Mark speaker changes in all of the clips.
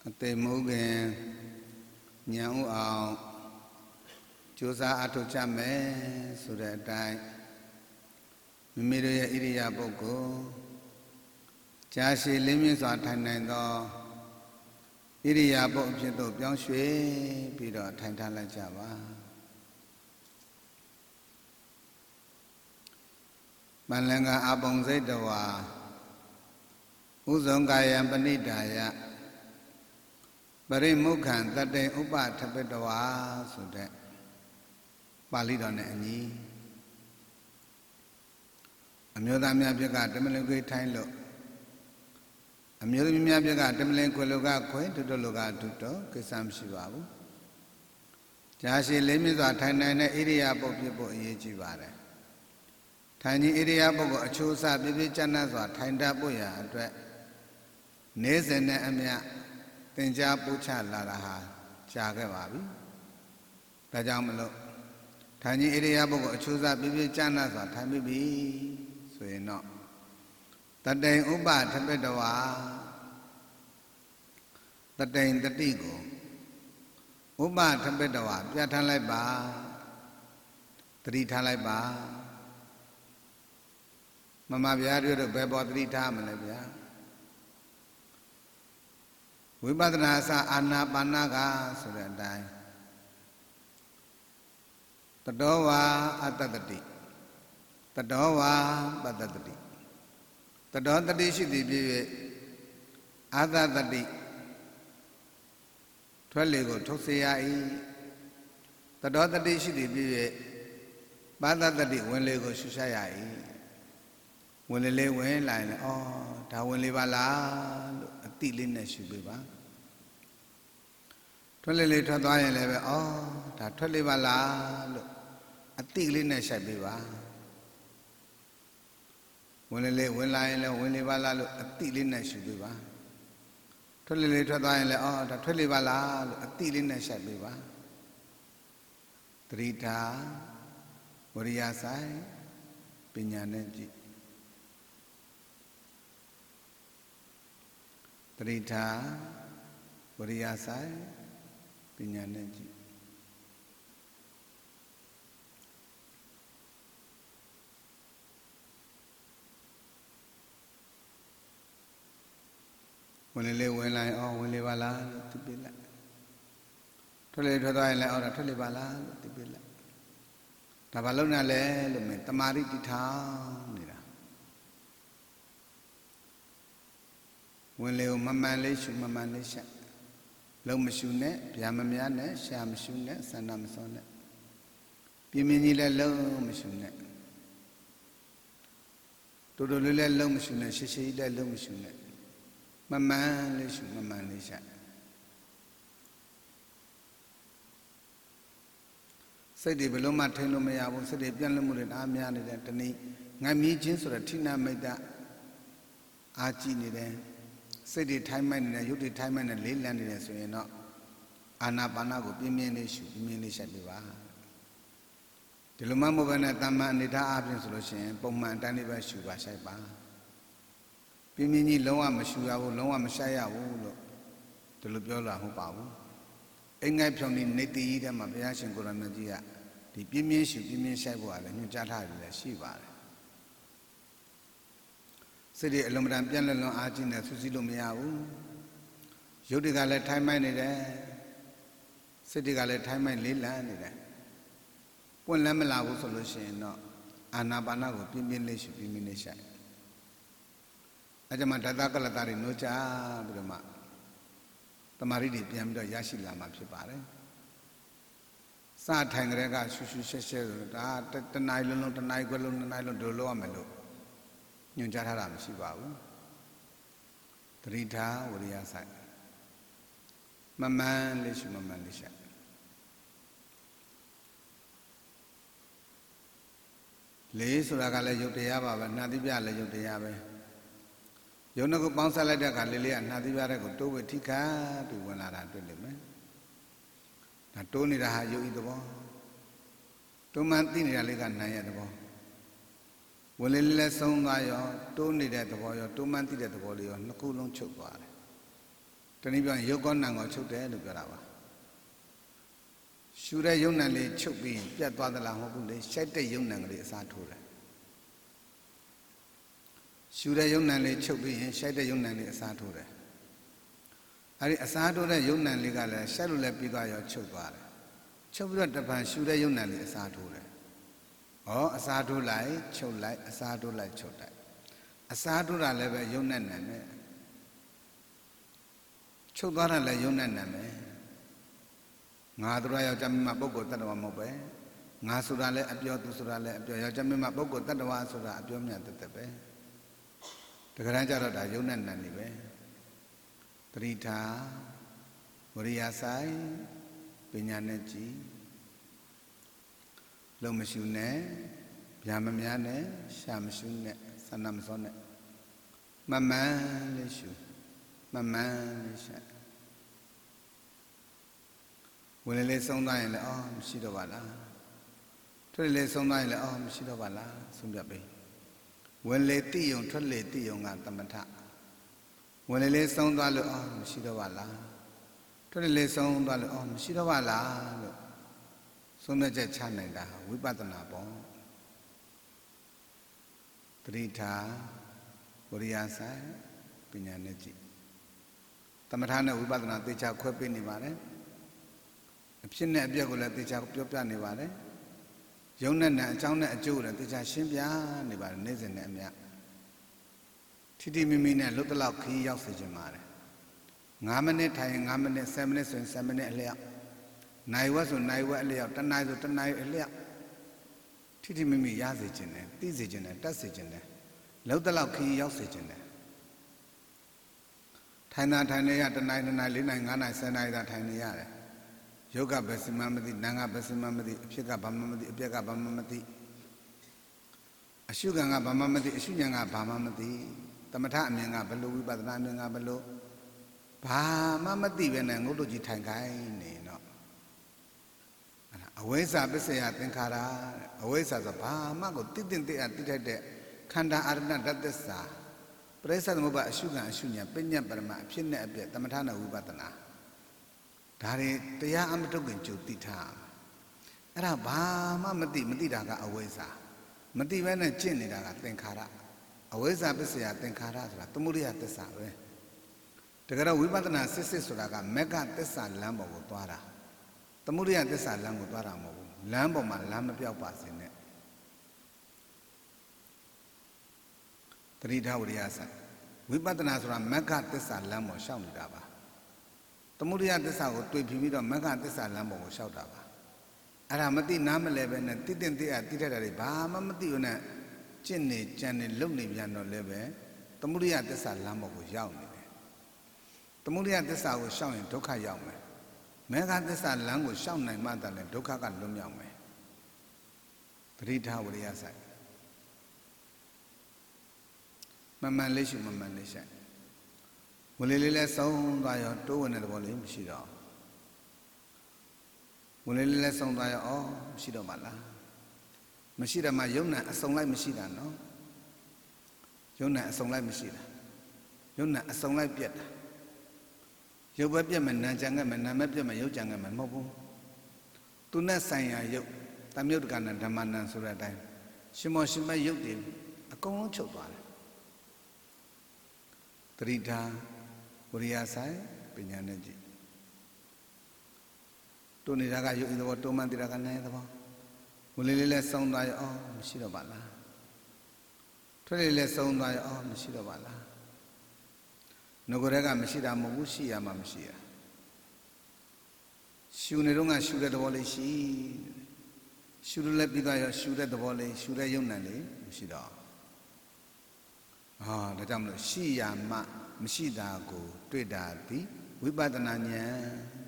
Speaker 1: အသိမိုးခင်ညံဥအောင်ကြိုးစားအထောက်ချမယ်ဆိုတဲ့အတိုင်းမိမိတို့ရဲ့ဣရိယာပုဂ္ဂိုလ်ကြာရှည်လင်းမြင့်စွာထိုင်နိုင်သောဣရိယာပုအဖြစ်သို့ပြောင်းရွှေ့ပြီးတော့ထိုင်ထားလိုက်ကြပါမလင်္ကာအပုံစိတ်တဝါဥဇုံကာယံပဏိဒါယပရိမုခံတတေဥပထပတဝါဆိုတဲ့ပါဠိတော်နဲ့အညီအမျိုးသားများပြက်ကတမလင်ခွေထိုင်းလို့အမျိုးသမီးများပြက်ကတမလင်ခွေလူကခွေဒုတလူကဒုတောကိစ္စမရှိပါဘူးကြာရှည်လေးမြင့်စွာထိုင်နိုင်တဲ့ဣရိယာပုဖြစ်ဖို့အရေးကြီးပါတယ်ထိုင်ခြင်းဣရိယာပုကိုအချိုးအစားပြည့်ပြည့်ကျန်းကျစွာထိုင်တတ်ဖို့ရာအတွက်နေ့စဉ်နဲ့အမျှသင်ကြားပို့ချလာတာဟာကြာခဲ့ပါပြီဒါကြောင့်မလို့ထိုင်ခြင်းဣရိယာပုကိုအချိုးအစားပြည့်ပြည့်ကျန်းကျစွာထိုင်ပြီးပြီဆိုရင်တော့တတိဥပထပတဝါတတိတတိကိုဥပထပတဝါပြဋ္ဌာန်းလိုက်ပါတတိထားလိုက်ပါမမဗျာတို့ဘယ်ပေါ်တတိထားမလဲဗျာဝိပဿနာအစအာနာပါနကဆိုတဲ့အတိုင်းတတောဝါအတ္တတတိတတောဝါပတ္တတတိတတောတတိရှိသည်ဖြစ်၍အာတတတိထွက်လေကိုထုတ်စေရ၏တတောတတိရှိသည်ဖြစ်၍ပတ္တတတိဝင်လေကိုရှုရှားရ၏ဝင်လေလေးဝင်လာရင်ဩဒါဝင်လေပါလားလို့အတိလေးနဲ့ရှုပေးပါထွက်လေလေးထွက်သွားရင်လည်းပဲဩဒါထွက်လေပါလားလို့အတိလေးနဲ့ရှိုက်ပေးပါဝင်လေလေးဝင်လာရင်လည်းဝင်လေပါလားလို့အတိလေးနဲ့ရှုပေးပါထွက်လေလေးထွက်သွားရင်လည်းဩဒါထွက်လေပါလားလို့အတိလေးနဲ့ရှိုက်ပေးပါသတိထားဝရိယဆိုင်ပညာနဲ့ကြည့်တရိထာဝရိယဆိုင်ပညာနဲ့ကြည့်ဝင်လေဝင်လာရင်ဝင်လေပါလားလို့သိပြလိုက်ထွက်လေထွက်သွားရင်လည်းဒါထွက်လေပါလားလို့သိပြလိုက်ဒါဘာလို့နာလဲလို့မင်းတမာရိတိထောင်နေတာဝင်လေကိုမမှန်လေးရှုမမှန်လေးရှာလုံးမရှုနဲ့ဗျာမများနဲ့ရှာမရှုနဲ့စန္ဒမစောနဲ့ပြင်းပြင်းကြီးလည်းလုံးမရှုနဲ့တူတူလေးလည်းလုံးမရှုနဲ့ရှည်ရှည်ကြီးလည်းလုံးမရှုနဲ့မမှန်လေးရှုမမှန်လေးရှာစိတ်တွေဘယ်လို့မှထိန်လို့မရဘူးစိတ်တွေပြန့်လွတ်မှုတွေအားများနေတယ်တနည်းငတ်မြည်ခြင်းဆိုတဲ့ထိနာမိတ်တာအာကြည့်နေတယ်စိတ်တွေထိုင်းမိုက်နေတယ်ရုပ်တွေထိုင်းမိုက်နေလေးလံနေတယ်ဆိုရင်တော့အာနာပါနာကိုပြင်းပြင်းလေးရှုပြင်းပြင်းလေးရှက်ပြပါဒီလိုမှမဟုတ်ဘဲနဲ့တမ္မာအနေထားအပြင်ဆိုလို့ရှိရင်ပုံမှန်အတိုင်းလေးပဲရှုပါရှိုက်ပါပြင်းပြင်းကြီးလုံးဝမရှုရဘူးလုံးဝမရှက်ရဘူးလို့ဒီလိုပြောလာမဟုတ်ပါဘူးအိမ်ငိုက်ဖြောင်းနေနေတည်ကြီးထဲမှာဘုရားရှင်ကိုရမကြီးကဒီပြင်းပြင်းရှုပြင်းပြင်းရှက်ဖို့ကလည်းညွှန်ကြားထားတယ်လည်းရှိပါတယ်စိတ်တွေအလုံးမတန်ပြန့်လွန်အားကြီးနေဆူဆီးလို့မရဘူးရုပ်တွေကလည်းထိုင်းမိုက်နေတယ်စိတ်တွေကလည်းထိုင်းမိုက်လေးလံနေတယ်ပွင့်လန်းမလာဘူးဆိုလို့ရှိရင်တော့အာနာပါနကိုပြင်းပြင်းလေးရှုပြင်းပြင်းလေးရှက်အဲကြောင့်မှဓာတကလတာတွေနှိုးချပြီးတော့မှတမာရီတွေပြန်ပြီးတော့ရရှိလာမှာဖြစ်ပါတယ်စထိုင်ကြတဲ့ကရှူရှူရှက်ရှက်ဆိုဒါတနားလုံးတနားခွဲလုံးနှစ်နားလုံးဒိုလို့ရမယ်လို့ညွှန်ကြားထားတာမရှိပါဘူးတရိထာဝရိယဆိုင်မမှန်လေးရှုမမှန်လေးရှက်လေးဆိုတာကလည်းယုတ်တရားပါပဲနှာသီးပြလည်းယုတ်တရားပဲယုံကိုပေါင်းဆက်လိုက်တဲ့အခါလေးလေးကနှာသီးပြတဲ့ကိုတိုးဝှထိခါပြီးဝင်လာတာတွေ့လိမ့်မယ်ဒါတိုးနေတာဟာယုတ်ဤသဘောတိုးမှန်သိနေတာလေးကနိုင်ရတဲ့သဘောဝင်လေလည်းဆုံးသွားရောတိုးနေတဲ့သဘောရောတိုးမှန်းသိတဲ့သဘောလေးရောနှစ်ခုလုံးချုပ်သွားတယ်တနည်းပြောရင်ရုပ်ကောနံကောချုပ်တယ်လို့ပြောတာပါရှူတဲ့ယုံနံလေးချုပ်ပြီးပြတ်သွားသလားမဟုတ်ဘူးလေရှိုက်တဲ့ယုံနံကလေးအစားထိုးတယ်ရှူတဲ့ယုံနံလေးချုပ်ပြီးရင်ရှိုက်တဲ့ယုံနံလေးအစားထိုးတယ်အဲဒီအစားထိုးတဲ့ယုံနံလေးကလည်းရှိုက်လို့လည်းပြီးသွားရောချုပ်သွားတယ်ချုပ်ပြီးတော့တပံရှူတဲ့ယုံနံလေးအစားထိုးတယ်အစားထိုးလိုက်ချုပ်လိုက်အစားထိုးလိုက်ချုပ်လိုက်အစားထိုးတာလည်းပဲယုံနဲ့နံနဲ့ချုပ်သွားတာလည်းယုံနဲ့နံပဲငါတို့ယောက်ျားမင်းမပုဂ္ဂိုလ်တ attva မဟုတ်ပဲငါဆိုတာလည်းအပြောသူဆိုတာလည်းအပြောယောက်ျားမင်းမပုဂ္ဂိုလ်တ attva ဆိုတာအပြောမြတ်တပဲတကယ်တမ်းကျတော့ဒါယုံနဲ့နံနေပဲတတိထာဝရိယဆိုင်ပညာနဲ့ကြည်လုံးမရှုနဲ့ဗျာမများနဲ့ရှာမရှုနဲ့ဆန္ဒမစောနဲ့မမှန်လေးရှုမမှန်လေးရှာဝင်လေဆုံးသွားရင်လည်းမရှိတော့ပါလားထွက်လေဆုံးသွားရင်လည်းမရှိတော့ပါလားဆုံးပြပေးဝင်လေတိယုံထွက်လေတိယုံကသမထဝင်လေဆုံးသွားလို့မရှိတော့ပါလားထွက်လေဆုံးသွားလို့မရှိတော့ပါလားလို့ဆုံးဖြတ်ချက်ချနိုင်တာဝိပဿနာပေါ့ပရိထာဝရိယဆိုင်ပညာနဲ့ကြည့်သမထနဲ့ဝိပဿနာသေချာခွဲပေးနေပါတယ်အဖြစ်နဲ့အပျက်ကိုလည်းသေချာပြောပြနေပါတယ်ယုံနဲ့နံအကြောင်းနဲ့အကျိုးလည်းသေချာရှင်းပြနေပါတယ်နေ့စဉ်နဲ့အမျှထိတိမိမိနဲ့လွတ်တလောက်ခီးရောက်စေခြင်းပါတယ်9မိနစ်ထိုင်ရင်9မိနစ်10မိနစ်ဆိုရင်10မိနစ်အလျောက်နိုင်ဝက်ဆိုနိုင်ဝက်အလျောက်တနိုင်ဆိုတနိုင်အလျောက်ထိထိမိမိရစေခြင်းနဲ့သိစေခြင်းနဲ့တတ်စေခြင်းနဲ့လှုပ်တလောက်ခီးရောက်စေခြင်းနဲ့ထိုင်တာထိုင်နေရတနိုင်2နိုင်4နိုင်5နိုင်10နိုင်သာထိုင်နေရတယ်ယောဂဘယ်စမှမသိနာငါဘယ်စမှမသိအဖြစ်ကဘာမှမသိအပြက်ကဘာမှမသိအရှုခံကဘာမှမသိအရှုဉဏ်ကဘာမှမသိသမထအမြင်ကဘယ်လိုဝိပဿနာအမြင်ကဘယ်လိုဘာမှမသိပဲနဲ့ငုတ်တို့ကြီးထိုင်ခိုင်းနေတော့အဝိဇ္ဇာပစ္စယသင်္ခါရအဝိဇ္ဇာဆိုဘာမှကိုတိတိတိအတိထိုက်တဲ့ခန္ဓာအာရဏဓာတ်သစ္စာပရိစ္ဆေသမုပ္ပါအရှုခံအရှုဉဏ်ပညာပရမအဖြစ်နဲ့အပြည့်သမထနဲ့ဝိပဿနာဒါတွေတရားအမထုတ်ခင်ကြိုသိထားအဲ့ဒါဘာမှမသိတာကအဝိဇ္ဇာမသိဘဲနဲ့ကျင့်နေတာကသင်္ခါရအဝိဇ္ဇာပစ္စယသင်္ခါရဆိုတာသမုဒိယသစ္စာပဲတကယ်တော့ဝိပဿနာစစ်ဆိုတာကမက္ခသစ္စာလမ်းပေါ်ကိုသွားတာသမုဒိယသစ္စာလမ်းကိုသွားတာမဟုတ်ဘူးလမ်းပေါ်မှာလမ်းမပြောက်ပါစေနဲ့တတိထဝရိယဆိုင်ဝိပဿနာဆိုတာမက္ခသစ္စာလမ်းပေါ်ရှောက်နေတာပါသမုဒိယသစ္စာကိုတွေ့ပြီးတော့မက္ခသစ္စာလမ်းပေါ်ကိုရှောက်တာပါအဲ့ဒါမသိနားမလဲပဲနဲ့တိတိတိအတိထက်တာတွေဘာမှမသိဘူးနဲ့ကျင့်နေကြံနေလုံနေပြန်တော့လည်းပဲသမုဒိယသစ္စာလမ်းပေါ်ကိုရောက်နေတယ်သမုဒိယသစ္စာကိုရှောက်ရင်ဒုက္ခရောက်မယ်မေဃသစ္စာလမ်းကိုရှောက်နိုင်မှသာလဲဒုက္ခကလွတ်မြောက်မယ်ပရိထဝရိယဆိုင်မမှန်လေးရှိမမှန်လေးရှိဝင်လေလေးလဲဆုံးသွားရောတိုးဝင်တဲ့သဘောလေးမရှိတော့ဝင်လေလေးလဲဆုံးသွားရောမရှိတော့ပါလားမရှိတယ်မှယုံနာအစုံလိုက်မရှိတာနော်ယုံနာအစုံလိုက်မရှိတာယုံနာအစုံလိုက်ပြက်တာရုပ်ပဲပြက်မယ်နာကြံခဲ့မယ်နာမဲပြက်မယ်ရုပ်ကြံခဲ့မယ်မဟုတ်ဘူးသူနဲ့ဆိုင်ရာရုပ်တမြုပ်တကနာဓမ္မနံဆိုတဲ့အတိုင်းရှင်မောရှင်မရုပ်တွေအကုန်လုံးချုပ်သွားတယ်တတိထာဝရိယဆိုင်ပညာနဲ့ကြည့်တူနေတာကရုပ်ဤသဘောတုံးမှန်တိတာကနိုင်သဘောဝင်လေလေးလဲဆုံးသွားရောမရှိတော့ပါလားထွက်လေလဲဆုံးသွားရောမရှိတော့ပါလားငကိုယ်တည်းကမရှိတာမဟုတ်ဘူးရှိရမှမရှိရရှူနေတော့ကရှူတဲ့သဘောလေးရှိရှူလို့လည်းပြီးသွားရောရှူတဲ့သဘောလေးရှူတဲ့ယုံနံလေးမရှိတော့ဒါကြောင့်မလို့ရှိရမှမရှိတာကိုတွေ့တာသည်ဝိပဿနာဉာဏ်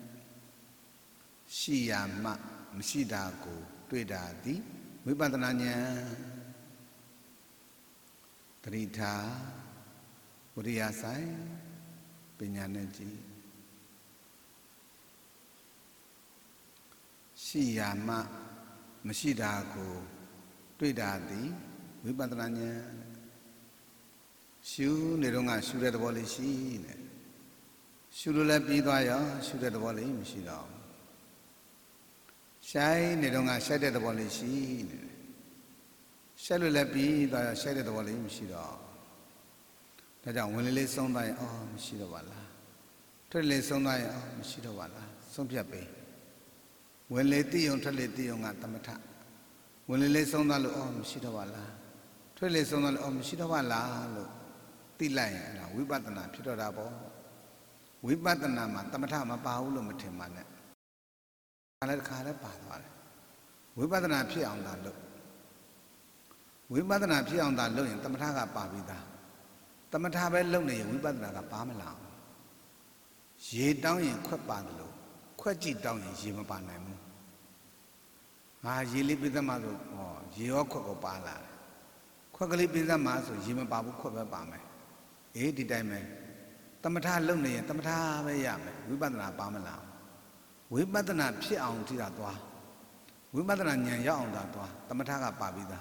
Speaker 1: ရှိရမှမရှိတာကိုတွေ့တာသည်ဝိပဿနာဉာဏ်တတိထာဝရိယဆိုင်ပညာနဲ့ကြည့်ရှိရမှမရှိတာကိုတွေ့တာသည်ဝိပဿနာဉာဏ်ရှုနေတော့ကရှုတဲ့သဘောလေးရှိနေရှုလို့လည်းပြီးသွားရောရှုတဲ့သဘောလေးမရှိတော့ရှိုင်းနေတော့ကရှိုက်တဲ့သဘောလေးရှိနေတယ်ရှိုက်လို့လည်းပြီးသွားရောရှိုက်တဲ့သဘောလေးမရှိတော့ဒါကြောင့်ဝင်လေးဆုံးသွားရင်အော်မရှိတော့ပါလားထွက်လေးဆုံးသွားရင်အော်မရှိတော့ပါလားဆုံးဖြတ်ပေးဝင်လေးသိုံထွက်လေးသိုံကသမထဝင်လေးဆုံးသွားလို့အော်မရှိတော့ပါလားထွက်လေးဆုံးသွားလို့အော်မရှိတော့ပါလားလို့သိလိုက်ရင်အဲ့ဒါဝိပဿနာဖြစ်တော့တာပေါ့ဝိပဿနာမှာသမထမပါဘူးလို့မထင်ပါနဲ့ခါလည်းပါသွားတယ်ဝိပဿနာဖြစ်အောင်သာလုပ်ဝိပဿနာဖြစ်အောင်သာလုပ်ရင်သမထကပါပြီးသားသမထပဲလုပ်နေရင်ဝိပဿနာကပါမလာဘူးရေတောင်းရင်ခွက်ပါတယ်လို့ခွက်ကြည့်တောင်းရင်ရေမပါနိုင်ဘူးငါရေလေးပြသမှာဆိုဟောရေရောခွက်ကိုပါလာတယ်ခွက်ကလေးပြသမှာဆိုရေမပါဘူးခွက်ပဲပါမယ်အေးဒီတိုင်းပဲသမထလုပ်နေရင်သမထပဲရမယ်ဝိပဿနာပါမလာဝိပဿနာဖြစ်အောင်ကြည့်တာသွားဝိပဿနာဉာဏ်ရောက်အောင်သာသွားသမထကပါပြီးသား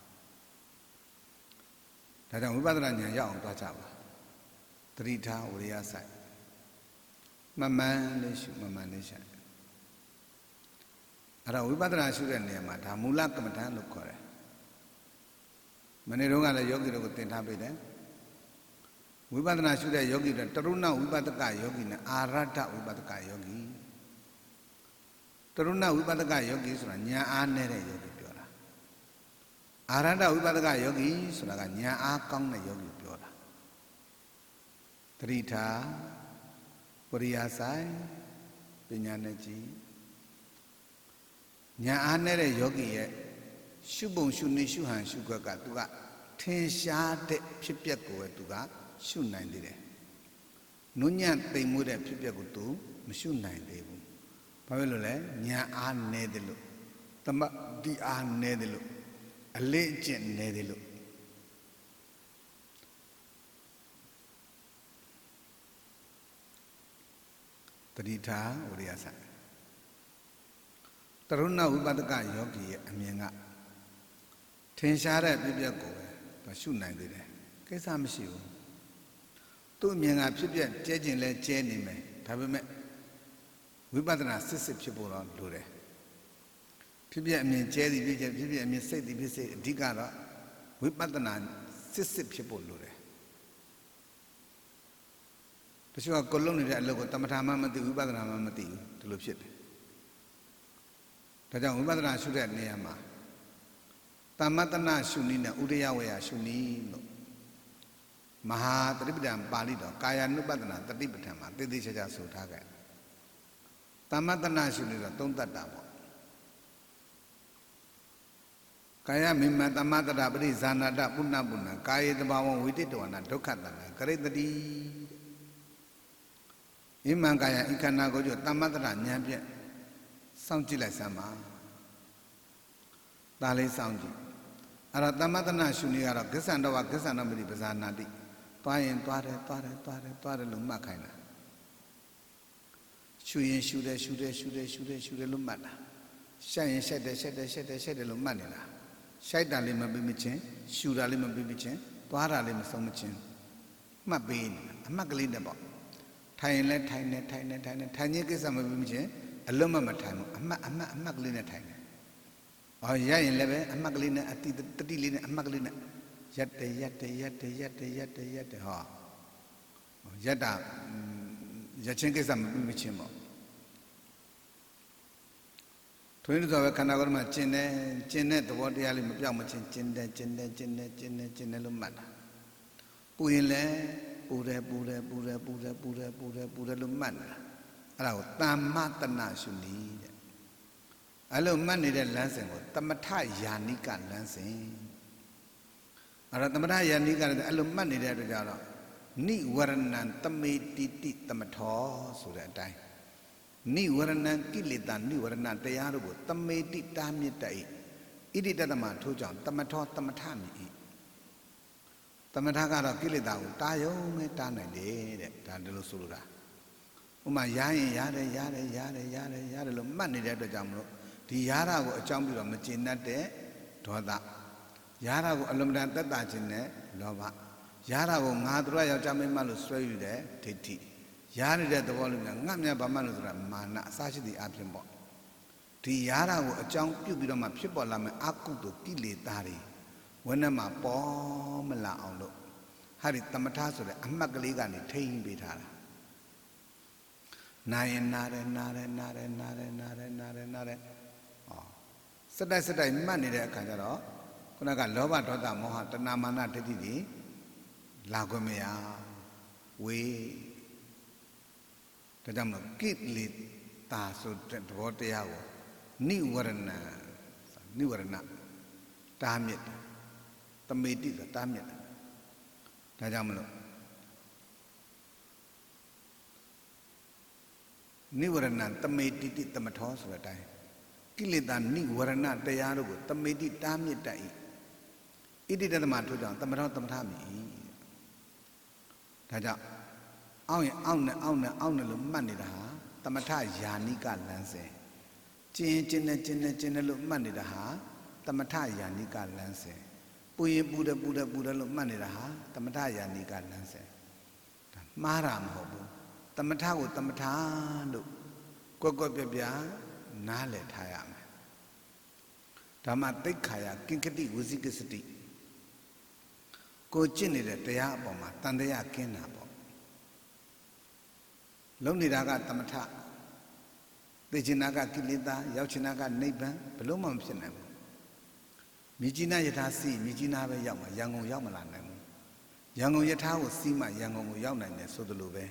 Speaker 1: ဒါကြောင့်ဝိပဿနာဉာဏ်ရောက်အောင်သွားကြပါသတိထားဝိရိယဆိုင်မမှန်လေးရှုမမှန်လေးရှုအဲ့တော့ဝိပဿနာရှုတဲ့နေရာမှာဒါမူလကမ္မဋ္ဌာန်းလို့ခေါ်တယ်မနေ့တုန်းကလည်းယောဂီတို့ကိုသင်ထားပေးတယ်ဝိပဿနာရှုတဲ့ယောဂီတွေတရုဏဝိပဿကယောဂီနဲ့အာရတ္တဝိပဿကယောဂီတရုဏဝိပဿကယောဂီဆိုတာဉာဏ်အားနည်းတဲ့ယောဂီပြောတာအာရတ္တဝိပဿကယောဂီဆိုတာကဉာဏ်အားကောင်းတဲ့ယောဂီပြောတာသတိထားဝိရိယဆိုင်ပညာနဲ့ကြည့်ဉာဏ်အားနည်းတဲ့ယောဂီရဲ့ရှုပုံရှုနေရှုဟန်ရှုခွက်ကသူကထင်ရှားတဲ့ဖြစ်ပျက်ကိုပဲသူကရှုနိုင်သေးတယ်။နုညံ့သိမ်မှုတဲ့ဖြစ်ပျက်ကိုသူမရှုနိုင်သေးဘူး။ဘာဖြစ်လို့လဲ။ဉာဏ်အားနည်းတယ်လို့သမတိအားနည်းတယ်လို့အလေးအကျင့်နည်းတယ်လို့တတိထားဝိရိယဆိုင်တရုဏဝိပဿကယောဂီရဲ့အမြင်ကထင်ရှားတဲ့ဖြစ်ပျက်ကိုပဲရှုနိုင်သေးတယ်။ကိစ္စမရှိဘူး။သူ့အမြင်ကဖြစ်ပျက်ကျဲကျင်လဲကျဲနေမယ်ဒါပေမဲ့ဝိပဿနာစစ်စစ်ဖြစ်ဖို့တော့လိုတယ်ဖြစ်ပျက်အမြင်ကျဲသည်ဖြစ်ဖြစ်ပျက်အမြင်စိတ်သည်ဖြစ်စေအဓိကတော့ဝိပဿနာစစ်စစ်ဖြစ်ဖို့လိုတယ်တချို့ကကိုလုံးနေတဲ့အလုပ်ကိုတမထာမှမသိဝိပဿနာမှမသိဘူးဒီလိုဖြစ်တယ်ဒါကြောင့်ဝိပဿနာရှုတဲ့နေရာမှာတမတနာရှုနည်းနဲ့ဥဒယဝေယရှုနည်းလို့မဟာတတိပဋ္ဌာန်ပါဠိတော်ကာယ ानु ပတ္တနာတတိပဋ္ဌာန်မှာသေသေးချာချာဆိုထားခဲ့တမတနာရှုနေတော့သုံးတတ်တာပေါ့ကာယမိမတမတရပရိဇာနာတပုဏ္ဏပုဏ္ဏကာယေတဘာဝံဝိတိတဝနာဒုက္ခတဏကရိတတိဣမံကာယဣခန္ဓာကိုကျတမတရဉာဏ်ဖြင့်စောင့်ကြည့်လိုက်စမ်းပါဒါလေးစောင့်ကြည့်အဲ့တော့တမတနာရှုနေကတော့ဂစ္ဆန္တဝဂစ္ဆန္တမတိပဇာနာတိသွားရင်သွားတယ်လို့မှတ်ခိုင်းတာရှုရင်ရှုတယ်လို့မှတ်တာရှက်ရင်ရှက်တယ်လို့မှတ်နေတာရှိုက်တာလေးမပြီးမချင်းရှူတာလေးမပြီးမချင်းသွားတာလေးမဆုံးမချင်းမှတ်ပေးနေတာအမှတ်ကလေးနဲ့ပေါ့ထိုင်ရင်လည်းထိုင်နေထိုင်ခြင်းကိစ္စမပြီးမချင်းအလုံးမထိုင်ဘူးအမှတ်ကလေးနဲ့ထိုင်တယ်။အော်ရရင်လည်းပဲအမှတ်ကလေးနဲ့အတိလေးနဲ့အမှတ်ကလေးနဲ့ရက်တယ်ဟောရက်တာရက်ချင်းကိစ္စမပြီးမချင်းပေါ့ထွင်းလို့ဆိုပဲခန္ဓာကိုယ်မှာကျင်တဲ့သဘောတရားလေးမပြောင်းမချင်းကျင်တယ်လို့မှတ်တာပူရင်လည်းပူတယ်လို့မှတ်နေတာအဲ့ဒါကိုတမ္မတနာရှုနည်းတဲ့အဲ့လိုမှတ်နေတဲ့လမ်းစဉ်ကိုသမထယာနိကလမ်းစဉ်အဲ့တော့သမထယာနိကလည်းအဲ့လိုမှတ်နေတဲ့အတွက်ကြောင့်နိဝရဏံတမေတိတိသမထောဆိုတဲ့အတိုင်းနိဝရဏံကိလေသာနိဝရဏတရားတို့ကိုတမေတိတာမြစ်တတ်ဣတိတတမထိုးကြောင့်သမထောသမထမြည်သမထကတော့ကိလေသာကိုတာယုံနဲ့တားနိုင်တယ်တဲ့ဒါဒီလိုဆိုလိုတာဥမာရရင်ရတယ်လို့မှတ်နေတဲ့အတွက်ကြောင့်မလို့ဒီရတာကိုအကြောင်းပြီးတော့မကျေနပ်တဲ့ဒေါသရတာကိုအလွန်တန်သက်သာခြင်းနဲ့လောဘရတာကိုငါတို့ယောက်ျားမိန်းမလို့ဆွဲယူတဲ့ဒိဋ္ဌိရရားနေတဲ့သဘောလို့ငါမြတ်ဘာမှလို့ဆိုတာမာနအစရှိသည့်အဖြစ်ပေါ့ဒီရားတာကိုအကြောင်းပြုပြီးတော့မှဖြစ်ပေါ်လာမယ့်အကုသိုလ်ကိလေသာတွေဝိနည်းမှာပေါ်မလာအောင်လို့ဟာဒီသမထဆိုတဲ့အမှတ်ကလေးကနေထိန်းပေးထားတာနာရင်နာတယ်ဩစတိုက်မှတ်နေတဲ့အခါကျတော့ခုနကလောဘဒေါသမောဟတဏမာနဒိဋ္ဌိတွေလာခွင့်မရဝေးဒါကြောင့်မလို့ကိလေသာဆိုတဲ့သဘောတရားကိုနိဝရဏတားမြစ်တယ်တမေတိဆိုတားမြစ်တယ်ဒါကြောင့်မလို့နိဝရဏတမေတိတိသမထောဆိုတဲ့အတိုင်းကိလေသာနိဝရဏတရားတို့ကိုတမေတိတားမြစ်တတ်၏ဣတိတသမထို့ကြောင့်သမထောသမထမိဒါကြောင့်အောင်းရင်အောင်းနဲ့လို့မှတ်နေတာဟာသမထယာနိကလမ်းစဉ်ကျင်းနဲ့လို့မှတ်နေတာဟာသမထယာနိကလမ်းစဉ်ပူရင်ပူတယ်လို့မှတ်နေတာဟာသမထယာနိကလမ်းစဉ်ဒါမှားတာမဟုတ်ဘူးသမထကိုသမထလို့ကွက်ပြနားလည်ထားရမယ်ဓမ္မသိက္ခာယကိဉ္ကတိဝစီကစတိကိုကျင့်နေတဲ့တရားအပေါ်မှာတန်တရားကင်းတာပေါ့လုံးနေတာကသမထသိချင်တာကကိလေသာရောက်ချင်တာကနိဗ္ဗာန်ဘလို့မှမဖြစ်နိုင်ဘူးမြကြီးနားယထာစီမြကြီးနားပဲရောက်မှာရန်ကုန်ရောက်မလာနိုင်ဘူးရန်ကုန်ယထာကိုစီးမှရန်ကုန်ကိုရောက်နိုင်တယ်ဆိုသလိုပဲ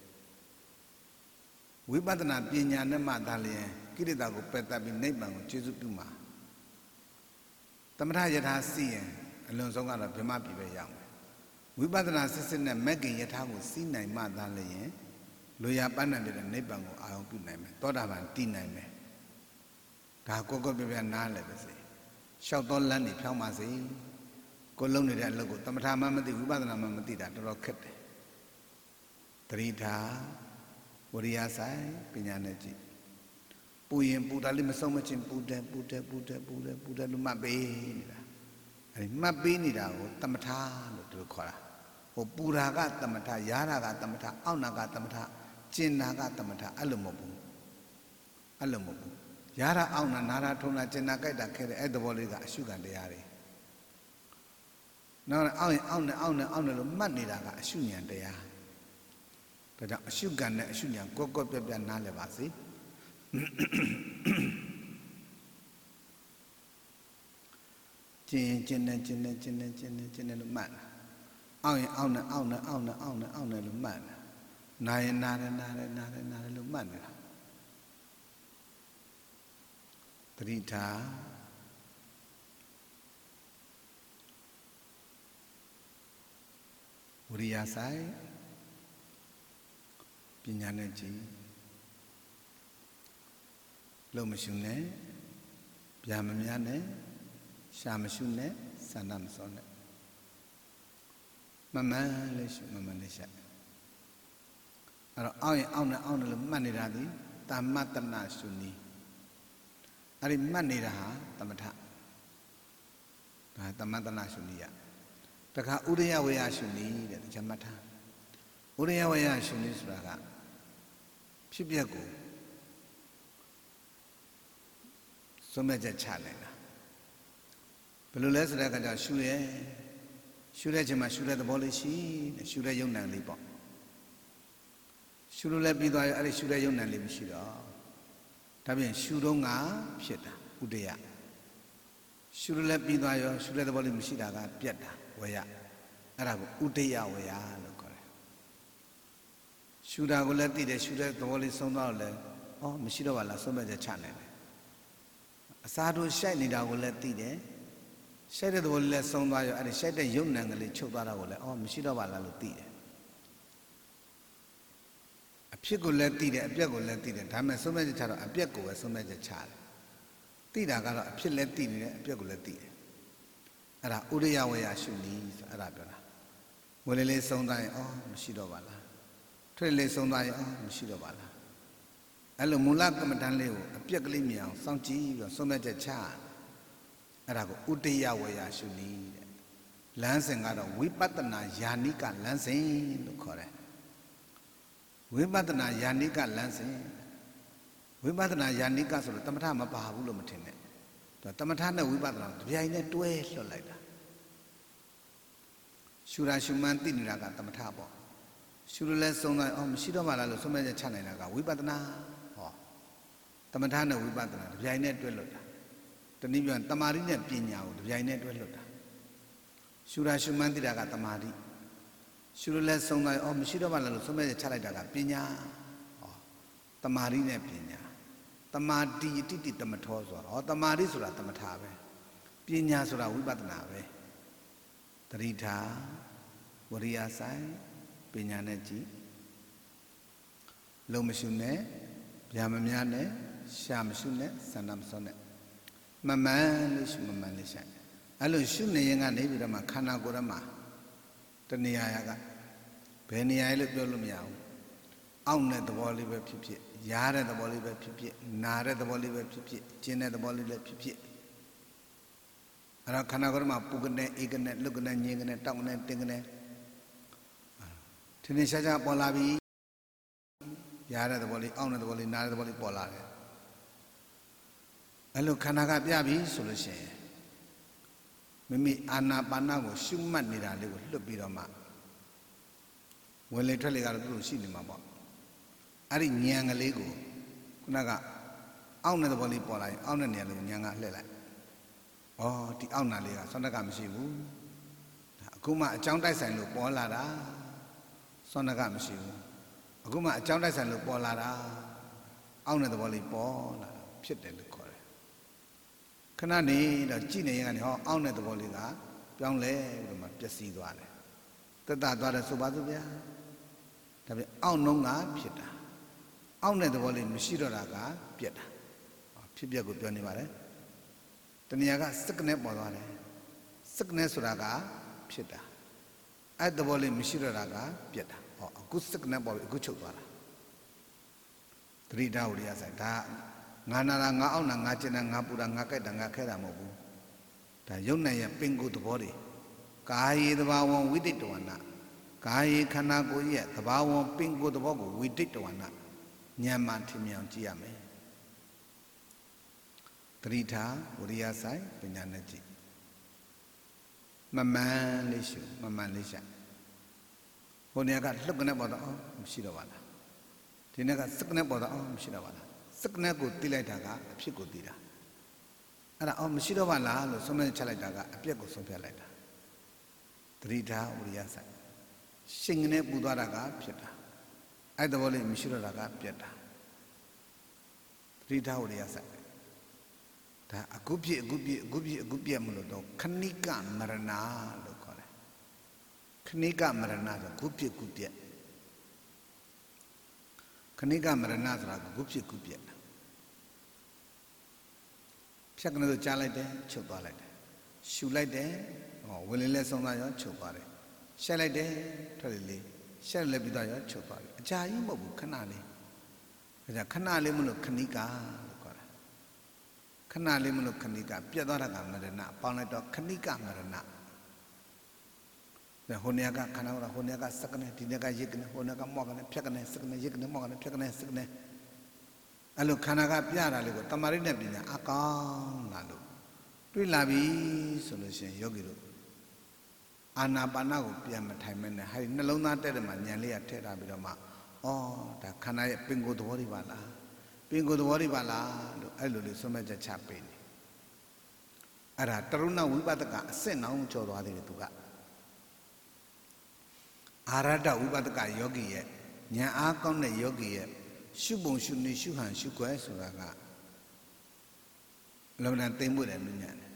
Speaker 1: ဝိပဿနာပညာနဲ့မှသာလျင်ကိလေသာကိုပယ်တတ်ပြီးနိဗ္ဗာန်ကိုကျေစုပြုမှာသမထယထာစီးရင်အလွန်ဆုံးကတော့ဗြဟ္မပြည်ပဲရောက်မယ်ဝိပဿနာစစ်နဲ့မဂ္ဂင်ယထာကိုစီးနိုင်မှသာလျင်လူရပန်းနိုင်တဲ့နိဗ္ဗာန်ကိုအာရုံပြုနိုင်မယ်သောတာပန်တည်နိုင်မယ်ဒါကိုပြနားလည်းပဲစေလျှောက်တော်လမ်းနေဖြောင်းပါစေကိုလုံးနေတဲ့အလုပ်ကိုသမထမှမသိဝိပဿနာမှမသိတာတော်တော်ခက်တယ်တတိထာဝရိယဆိုင်ပညာနဲ့ကြည့်ပူရင်ပူတာလေးမဆုံးမချင်းပူတယ်လို့မှတ်ပေးနေတာအဲဒီမှတ်ပေးနေတာကိုသမထလို့သူခေါ်တာဟိုပူတာကသမထရားတာကသမထအောင့်တာကသမထကျင်တာကသမထအဲ့လိုမဟုတ်ဘူးရားတာအောင့်တာနာတာထုံတာကျင်တာကြိုက်တာခဲတဲ့အဲ့သဘောလေးကအရှုခံတရားတွေနောက်အောင့်ရင်အောင့်နေလို့မှတ်နေတာကအရှုဉဏ်တရားဒါကြောင့်အရှုခံနဲ့အရှုဉဏ်ကွက်ပြနားလည်ပါစေကျင်နေလို့မှတ်တာအောင့်ရင်အောင့်နေလို့မှတ်တာနာရင်နာတယ်လို့မှတ်နေတာတတိထာဝရိယဆိုင်ပညာနဲ့ကြည်လုံးမရှုနဲ့ဗျာမများနဲ့ရှာမရှုနဲ့စန္ဒမစောနဲ့မမှန်လေးရှုမမှန်လေးရှာအဲ့တော့အောင်းရင်အောင်းနေလို့မှတ်နေတာဒီတမ္မတနာရှုနည်းအဲ့ဒီမှတ်နေတာဟာသမထဒါတမ္မတနာရှုနည်းရတခါဥရိယဝေယရှုနည်းတဲ့တခြားမှတ်ထားဥရိယဝေယရှုနည်းဆိုတာကဖြစ်ပျက်ကိုဆုံးမဲ့ချက်ချနိုင်တာဘယ်လိုလဲဆိုတဲ့အခါကျရှုတဲ့ချိန်မှာရှုတဲ့သဘောလေးရှိတယ်ရှုတဲ့ယုံနံလေးပေါ့ရှုလို့လည်းပြီးသွားရအဲ့ဒီရှုတဲ့ယုံနံလေးမရှိတော့ဒါပြင်ရှုတော့ငါဖြစ်တာဥဒယရှုလို့လည်းပြီးသွားရောရှုတဲ့သဘောလေးမရှိတာကပြက်တာဝေယအဲ့ဒါကိုဥဒယဝေယလို့ခေါ်တယ်ရှုတာကိုလည်းသိတယ်ရှုတဲ့သဘောလေးဆုံးသွားတော့လည်းမရှိတော့ပါလားဆုံးမဲ့ချက်ချနိုင်တယ်အစာတို့ရှိုက်နေတာကိုလည်းသိတယ်ရှိုက်တဲ့သဘောလေးလည်းဆုံးသွားရောအဲ့ဒီရှိုက်တဲ့ယုံနံကလေးချုပ်သွားတာကိုလည်းမရှိတော့ပါလားလို့သိတယ်အဖြစ်ကိုလည်းသိတယ်အပျက်ကိုလည်းသိတယ်ဒါပေမဲ့ဆုံးမဲ့ချက်ချတော့အပျက်ကိုပဲဆုံးမဲ့ချက်ချတယ်သိတာကတော့အဖြစ်လည်းသိနေတယ်အပျက်ကိုလည်းသိတယ်အဲ့ဒါဥရိယဝေယရှုနည်းဆိုအဲ့ဒါပြောတာဝေလေးဆုံးသွားရင်မရှိတော့ပါလားထွက်လေးဆုံးသွားရင်မရှိတော့ပါလားအဲ့လိုမူလကမ္မဋ္ဌာန်းလေးကိုအပြက်ကလေးမြင်အောင်စောင့်ကြည့်ပြီးတော့ဆုံးဖြတ်ချက်ချအဲ့ဒါကိုဥဒိယဝေယရှုနည်းတဲ့လမ်းစဉ်ကတော့ဝိပဿနာယာနိကလမ်းစဉ်လို့ခေါ်တယ်ဝိပဿနာယာနိကလမ်းစဉ်ဝိပဿနာယာနိကဆိုတော့တမထမပါဘူးလို့မထင်နဲ့တမထနဲ့ဝိပဿနာတပြိုင်နဲ့တွဲလွှတ်လိုက်တာရှုရာရှုမှန်းသိနေတာကတမထပေါ့ရှုလို့လဲဆုံးသွားအောင်မရှိတော့မှလားလို့ဆုံးမချက်ချနိုင်တာကဝိပဿနာဟောတမထနဲ့ဝိပဿနာတပြိုင်နဲ့တွဲလွှတ်တာတနည်းပြောရင်တမာတိနဲ့ပညာကိုတပြိုင်နဲ့တွဲလွှတ်တာရှုရာရှုမှန်းသိတာကတမာတိရှုလို့လဲဆုံးသွားအောင်မရှိတော့မှလားလို့ဆုံးမချက်ချလိုက်တာကပညာဟောတမာတိနဲ့ပညာတမာတိတိတိတမထောဆိုတော့တမာတိဆိုတာတမထပဲပညာဆိုတာဝိပဿနာပဲတတိထာဝရိယဆိုင်ပညာနဲ့ကြည့်လုံးမရှုနဲ့ဗျာမများနဲ့ရှာမရှုနဲ့စန္ဒမစောနဲ့မမှန်လို့ရှုမမှန်လို့ရှာအဲ့လိုရှုနေရင်ကနေပြီးတော့မှခန္ဓာကိုယ်ရမှာတဏှာရကဘယ်နေရာလို့ပြောလို့မရဘူးအောင့်တဲ့သဘောလေးပဲဖြစ်ဖြစ်ရားတဲ့သဘောလေးပဲဖြစ်ဖြစ်နာတဲ့သဘောလေးပဲဖြစ်ဖြစ်ကျင်းတဲ့သဘောလေးလည်းဖြစ်ဖြစ်အဲ့တော့ခန္ဓာကိုယ်မှာပူကနေအေးကနေလွတ်ကနေငြင်းကနေတောက်ကနေတင်းကနေထင်းထင်းရှားရှားပေါ်လာပြီရားတဲ့သဘောလေးအောင့်တဲ့သဘောလေးနားတဲ့သဘောလေးပေါ်လာတယ်အဲ့လိုခန္ဓာကပြပြီဆိုလို့ရှိရင်မိမိအာနာပါနကိုရှုမှတ်နေတာလေးကိုလွတ်ပြီးတော့မှဝင်လေထွက်လေကတော့သူ့လိုရှိနေမှာပေါ့အဲ့ဒီဉာဏ်ကလေးကိုခုနကအောင့်တဲ့သဘောလေးပေါ်လာရင်အောင့်တဲ့နေရာလေးကိုဉာဏ်ကလှည့်လိုက်ဩဒီအောင့်နာလေးကသောဏကမရှိဘူးအခုမှအကြောင်းတိုက်ဆိုင်လို့ပေါ်လာတာသောဏကမရှိဘူးအခုမှအကြောင်းတိုက်ဆိုင်လို့ပေါ်လာတာအောင့်တဲ့သဘောလေးပေါ်လာတာဖြစ်တယ်လို့ခေါ်တယ်ခဏနေတော့ကြည့်နေရင်ကနေဟောအောင့်တဲ့သဘောလေးကပြောင်းလဲပြီးတော့မှပျက်စီးသွားတယ်တက်တာသွားတယ်ဆိုပါစို့ဗျာဒါပြန်အောင့်နှုံးကဖြစ်တာအောင့်တဲ့သဘောလေးမရှိတော့တာကပြက်တာဖြစ်ပြက်ကိုပြောနေပါတယ်တဏှာကစက္ကနဲ့ပေါ်သွားတယ်စက္ကနဲ့ဆိုတာကဖြစ်တာအဲ့သဘောလေးမရှိတော့တာကပြက်တာဟောအခုစက္ကနဲ့ပေါ်ပြီအခုချုပ်သွားတာသတိထားဝိရိယဆိုင်ဒါငါနာတာငါအောင့်တာငါကျင်တာငါပူတာငါကြိုက်တာငါခဲတာမဟုတ်ဘူးဒါယုံနိုင်ရဲ့ပင်ကိုယ်သဘောတွေကာယေသဘာဝံဝိတိတဝနာကာယေခန္ဓာကိုယ်ရဲ့သဘာဝံပင်ကိုယ်သဘောကိုဝိတိတဝနာဉာဏ်မှထင်မြင်အောင်ကြည့်ရမယ်တတိထာဝရိယဆိုင်ပညာနဲ့ကြည့်မမှန်လေးရှုမမှန်လေးရှာဟိုနေရာကလှုပ်ကနေပေါ်တော့မရှိတော့ပါလားဒီနေ့ကစက္ကနဲ့ပေါ်တော့မရှိတော့ပါလားစက္ကနဲ့ကိုသိလိုက်တာကအဖြစ်ကိုသိတာအဲ့ဒါမရှိတော့ပါလားလို့ဆုံးဖြတ်ချက်လိုက်တာကအပြက်ကိုဆုံးဖြတ်လိုက်တာတတိထာဝရိယဆိုင်ရှင်ကနေပူသွားတာကဖြစ်တာအဲ့သဘောလေးမရှိတော့တာကပြက်တာတတိထာဝရိယဆိုင်ဒါအခုပြည့်အခုပြည့်အခုပြည့်အခုပြည့်မလို့တော့ခဏိကမရဏလို့ခေါ်တယ်ခဏိကမရဏဆိုအခုပြည့်အခုပြည့်ခဏိကမရဏဆိုတာအခုပြည့်အခုပြည့်ဖြတ်ကနေတော့ကြားလိုက်တယ်ချုပ်သွားလိုက်တယ်ရှူလိုက်တယ်ဝင်လေလဲဆုံးသွားရောချုပ်သွားတယ်ရှက်လိုက်တယ်ထွက်လေလေရှက်လဲပြီးတော့ရောချုပ်သွားပြီအကြာကြီးမဟုတ်ဘူးခဏလေးဒါကြောင့်ခဏလေးမလို့ခဏိကလို့ခေါ်တာခဏလေးမလို့ခဏိကပြတ်သွားတာကမရဏပေါင်းလိုက်တော့ခဏိကမရဏဒါဟိုနေရာကခဏဟိုနေရာကစက္ကနေဒီနေရာကရစ်ကနေဟိုနေရာကမော့ကနေဖြတ်ကနေစက္ကနေရစ်ကနေမော့ကနေဖြတ်ကနေစက္ကနေအဲ့လိုခန္ဓာကပြတာလေးကိုတမာရိနဲ့ပညာအကောင်းလာလို့တွေးလာပြီဆိုလို့ရှိရင်ယောဂီတို့အာနာပါနကိုပြန်မထိုင်မဲနဲ့ဟာဒီနှလုံးသားတက်တယ်မှာဉာဏ်လေးကထည့်ထားပြီးတော့မှဩဒါခန္ဓာရဲ့ပင်ကိုယ်သဘောတွေပါလားပင်ကိုယ်သဘောတွေပါလားလို့အဲ့လိုလေးဆုံးမချက်ချပေးနေအဲ့ဒါတရုဏဝိပဿကအဆင့်အောင်ကျော်သွားသေးတယ်သူကအာရတဝိပဿကယောဂီရဲ့ဉာဏ်အားကောင်းတဲ့ယောဂီရဲ့ရှုပုံရှုနေရှုဟန်ရှုွယ်ဆိုတာကလောကသိမ့်မှုတယ်လို့ညံ့တယ်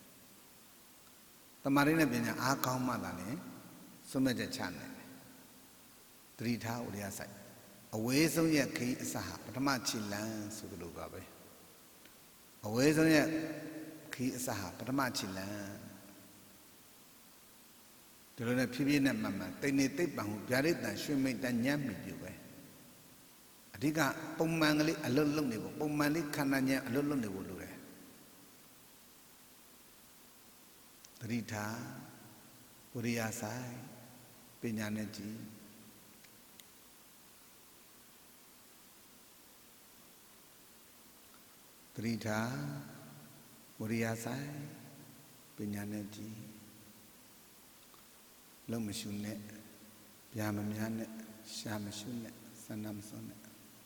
Speaker 1: တမာရင်းနဲ့ပညာအားကောင်းမှသာလေဆုံးမချက်ချနိုင်တယ်တတိထားဥရိယဆိုင်အဝေးဆုံးရဲ့ခီးအစဟာပထမခြေလန်းဆိုသလိုပါပဲအဝေးဆုံးရဲ့ခီးအစဟာပထမခြေလန်းဒီလိုနဲ့ဖြည်းဖြည်းနဲ့မှန်မှန်တိတ်နေတိတ်ပံဟုဗျာဒိတ်တန်ရွှေမိတ်တန်ညံ့မိပြပဲအဓိကပုံမှန်ကလေးအလွတ်လွတ်နေဖို့ပုံမှန်လေးခန္ဓာဉာဏ်အလွတ်လွတ်နေဖို့လိုတယ်တတိထားဝရိယဆိုင်ပညာနဲ့ကြည်တိထားဝရိယဆိုင်ပညာနဲ့ကြည်လုံးမရှုနဲ့ဗျာမများနဲ့ရှာမရှုနဲ့စန္ဒမစွန်းနဲ့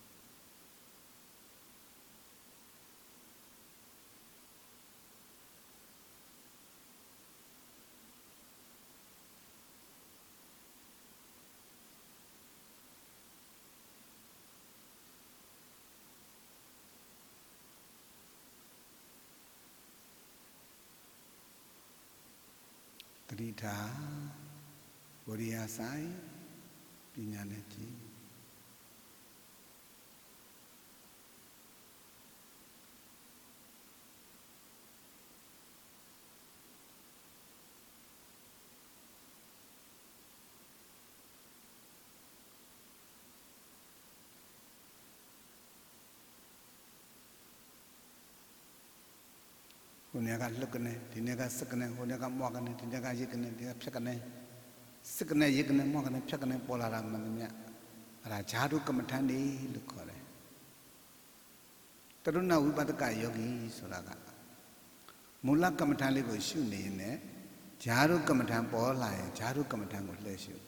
Speaker 1: တတိထားဝရိယဆိုင်ပညာနဲ့ကြည်ဟိုနေကလွတ်ကနေဒီနေကစက်ကနေဟိုနေကမွားကနေဒီနေကရိတ်ကနေဒီကဖြတ်ကနေစက်ကနေရိတ်ကနေမွားကနေဖြတ်ကနေပေါ်လာတာမှန်သမျှအဲ့ဒါဂျာတုကမ္မထန်နေလို့ခေါ်တယ်တရုဏဝိပဿကယောဂီဆိုတာကမူလကမ္မထန်လေးကိုရှုနေရင်လည်းဂျာတုကမ္မထန်ပေါ်လာရင်ဂျာတုကမ္မထန်ကိုလှည့်ရှု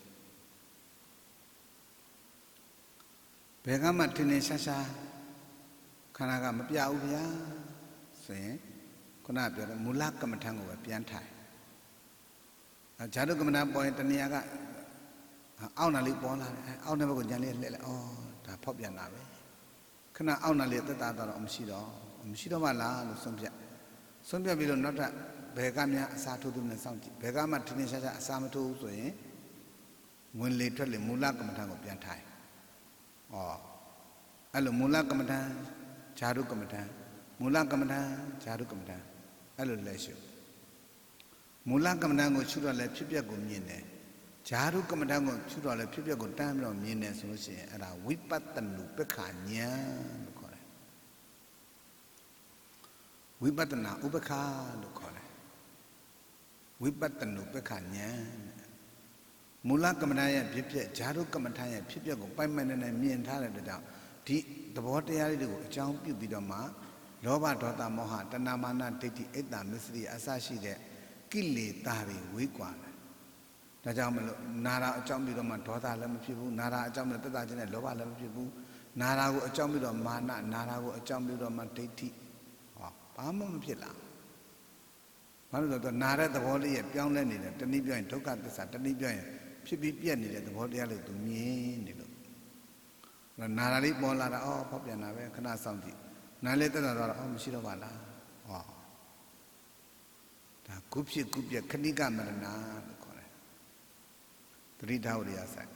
Speaker 1: ဘယ်ကမှထင်ထင်ရှားရှားခန္ဓာကမပြဘူးဗျာဆိုရင်ခုနပြောတဲ့မူလကမ္မထံကိုပဲပြန်ထိုင်ဂျာတုကမ္မထံပေါ်ရင်တဏှာကအောက်နာလေးပေါ်လာတယ်အောက်နာဘက်ကိုညာလေးလှည့်လိုက်ဒါဖောက်ပြန်တာပဲခဏအောက်နာလေးသက်သာတော့မရှိတော့မှလားလို့ဆုံးဖြတ်ပြီးတော့နောက်ထပ်ဘယ်ကများအစာထိုးသူနဲ့စောင့်ကြည့်ဘယ်ကမှထင်းထင်းရှားရှားအစာမထိုးဘူးဆိုရင်ဝင်လေထွက်လေမူလကမ္မထံကိုပြန်ထိုင်အဲ့လိုမူလကမ္မထံဂျာတုကမ္မထံမူလကမ္မထံဂျာတုကမ္မထံအဲ့လိုလဲရှုမူလကမ္မထံကိုရှုတော့လဲဖြစ်ပျက်ကိုမြင်တယ်ဂျာတုကမ္မထံကိုရှုတော့လဲဖြစ်ပျက်ကိုတန်းပြီးတော့မြင်တယ်ဆိုလို့ရှိရင်အဲ့ဒါဝိပဿနုပက္ခဉာဏ်လို့ခေါ်တယ်ဝိပဿနာဥပ္ပခါလို့ခေါ်တယ်ဝိပဿနုပက္ခဉာဏ်မူလကမ္မထံရဲ့ဖြစ်ပျက်ဂျာတုကမ္မထံရဲ့ဖြစ်ပျက်ကိုပိုင်ပိုင်နိုင်နိုင်မြင်ထားတဲ့အတွက်ကြောင့်ဒီသဘောတရားလေးတွေကိုအကြောင်းပြုပြီးတော့မှလောဘဒေါသမောဟတဏမာနဒိဋ္ဌိအိတ်တမစ္စရိအစရှိတဲ့ကိလေသာတွေဝေးကွာတယ်ဒါကြောင့်မလို့နာရာအကြောင်းပြီးတော့မှဒေါသလည်းမဖြစ်ဘူးနာရာအကြောင်းပြီးတော့တသက်ခြင်းနဲ့လောဘလည်းမဖြစ်ဘူးနာရာကိုအကြောင်းပြီးတော့မာနနာရာကိုအကြောင်းပြီးတော့မှဒိဋ္ဌိဘာမှမဖြစ်လာဘာလို့လဲဆိုတော့နာတဲ့သဘောလေးရဲ့ပြောင်းလဲနေတယ်တနည်းပြောရင်ဒုက္ခသစ္စာတနည်းပြောရင်ဖြစ်ပြီးပြက်နေတဲ့သဘောတရားလေးသူမြင်နေလို့နာရာလေးပေါ်လာတာဖောက်ပြန်တာပဲခဏစောင့်ကြည့်နားလေတက်တာတော့မရှိတော့ပါလားဒါကုဖြစ်ကုပြခဏိကမရဏလို့ခေါ်တယ်တတိထဝရိယဆိုင်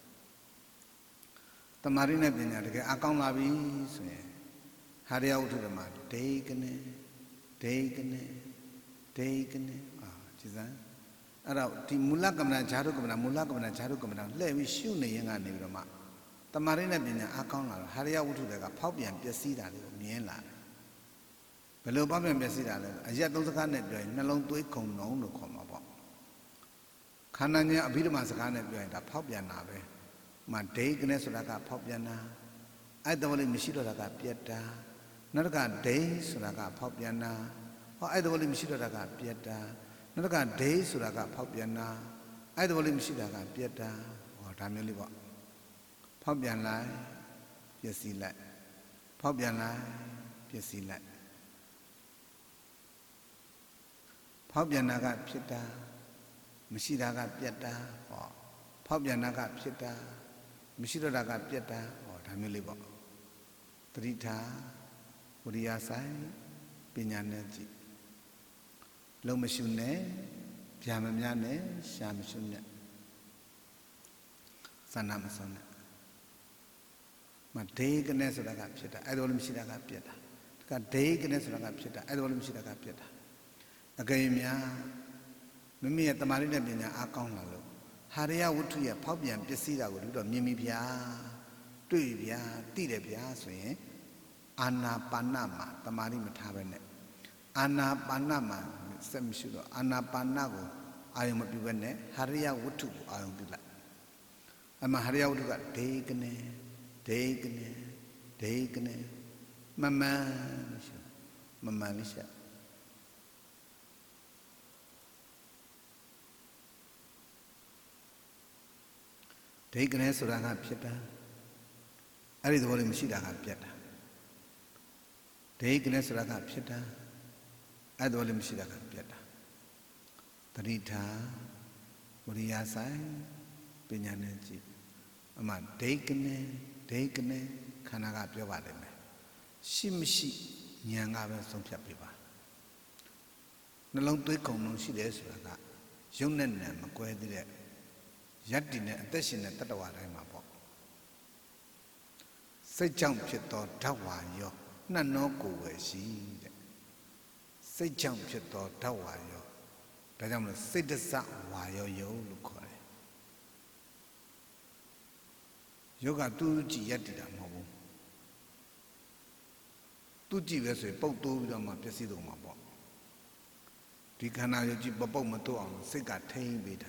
Speaker 1: တမာရိနဲ့ပညာတကယ်အကောင်းလာပြီဆိုရင်ဟာရယဝတ္ထုဓမ္မဒိဋ္ဌိကနေကြည်စမ်းအဲ့တော့ဒီမူလကမ္မဋ္ဌာန်းဂျာတုကမ္မဋ္ဌာန်းမူလကမ္မဋ္ဌာန်းဂျာတုကမ္မဋ္ဌာန်းလှည့်ပြီးရှုနေရင်ကနေပြီးတော့မှတမာရိနဲ့ပညာအကောင်းလာတော့ဟာရယဝတ္ထုတွေကဖောက်ပြန်ပျက်စီးတာတွေကိုမြင်လာတယ်ဘယ်လိုဖောက်ပြန်ပျက်စီးတာလဲအရက်သုံးစကားနဲ့ပြောရင်နှလုံးသွေးခုန်နှုံလို့ခေါ်မှာပေါ့ခန္ဓာဉာဏ်အဘိဓမ္မာစကားနဲ့ပြောရင်ဒါဖောက်ပြန်တာပဲမှဒိဋ္ဌိကနေဆိုတာကဖောက်ပြန်တာအဲ့တော်လေးမရှိတော့တာကပြက်တာနောက်တစ်ခါဒိဋ္ဌိဆိုတာကဖောက်ပြန်တာအဲ့တော်လေးမရှိတော့တာကပြက်တာနောက်တစ်ခါဒိဋ္ဌိဆိုတာကဖောက်ပြန်တာအဲ့တော်လေးမရှိတာကပြက်တာဒါမျိုးလေးပေါ့ဖောက်ပြန်လိုက်ပျက်စီးလိုက်ဖောက်ပြန်လိုက်ပျက်စီးလိုက်ဖောက်ပြန်တာကဖြစ်တာမရှိတာကပြက်တာဖောက်ပြန်တာကဖြစ်တာမရှိတော့တာကပြက်တာဒါမျိုးလေးပေါ့တတိထားဝရိယဆိုင်ပညာနဲ့ကြည့်လုံးမရှုနဲ့ဗျာမများနဲ့ရှာမရှုနဲ့စန္ဒမစွန်းနဲ့မဒေကနေဆိုတာကဖြစ်တာအဲ့ဒါလည်းမရှိတာကပြက်တာဒါကဒေကနေဆိုတာကဖြစ်တာအဲ့ဒါလည်းမရှိတာကပြက်တာအကယ်၍များမိမိရဲ့တမာရိနဲ့ပညာအားကောင်းလာလို့ဟာရယဝတ္ထုရဲ့ဖောက်ပြန်ပျက်စီးတာကိုလူတော့မြင်ပြီဗျာတွေ့ဗျာသိတယ်ဗျာဆိုရင်အာနာပါနမှာတမာရိမထားပဲနဲ့အာနာပါနမှာစက်မရှိတော့အာနာပါနကိုအာယုံမပြုပဲနဲ့ဟာရယဝတ္ထုကိုအာယုံပြုလိုက်အမှဟာရယဝတ္ထုကဒေကနေမမှန်မရှိ Mamalisha. Take an answer and have Pieta. I read the volume she have Pieta. Take an answer and have Pieta. I the volume she have Pieta. Tarita, Muriasai, Pinyanaji. Ama taken, Kanaga Piavademe. Shimshi, Nyanga, some Piapiva. No long to come, she does. Young and Maquay. Yatin at the Shin at Tatawa, say jump it or Tawa, yo, no go where she. Say jump it or Tawa, yo. Tajam say the sun while yo look. Yoga 2G yatida mabo. 2G versus Poto with a Mapesido Mabo. Ticana Yogi Bobo Mato on Sega Tain Beta.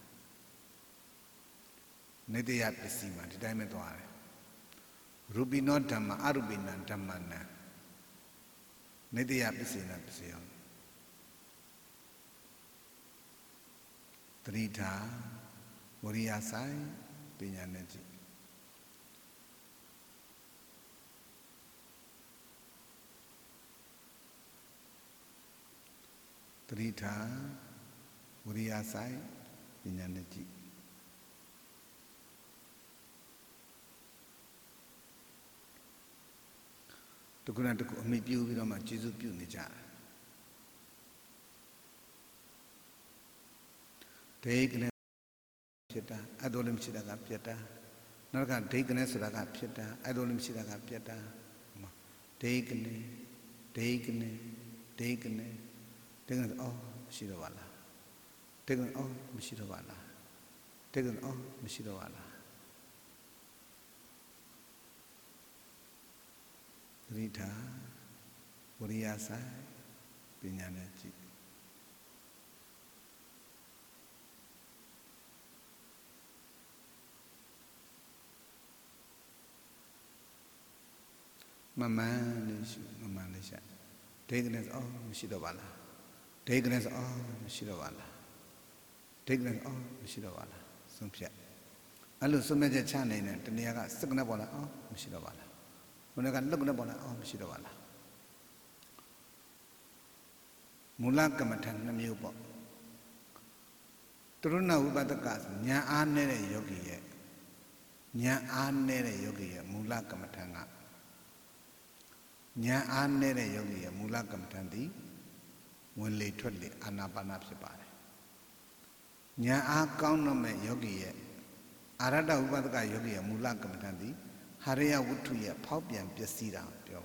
Speaker 1: Nedia Pesima, the diamond wire. Ruby not Tama, Arubin and Tamana. Nedia Pesina Pesion. Trita, Moria Sai, Pinyaneji. Trita, Moria Sai, Pinyaneji. To go to meet you with my Jesus Punija. Take an Pieta, I don't him Sidaga Pieta. Not can take an Esraga Pieta, I don't him Sidaga Pieta. Take an oh, Shirovala. Take an oh, Mishirovala. Take an oh, Mishirovala. Rita, Buriasa, Pinyanachi. Mamma Lisha. Take it as all, Mishidovala. Take it as all, Mishidovala. Take it as all, Mishidovala. Some pia. I lose so many channel in it, and the other second of all, oh, Mishidovala. When I got looking upon it, oh, Mishidovala. Mulakamatan, Namubo. Turuna Ubatakas, Nya Anere Yogi, Nya Anere Yogi, Mulakamatanga. Nya Anere Yogi, Mulakamatandi, when late totally Anapanapsipare. Nya A Kauname Yogi, Arada Ubadaka Yogi, Mulakamatandi, Haria Wutuya, Popian, Piasira, Piovare.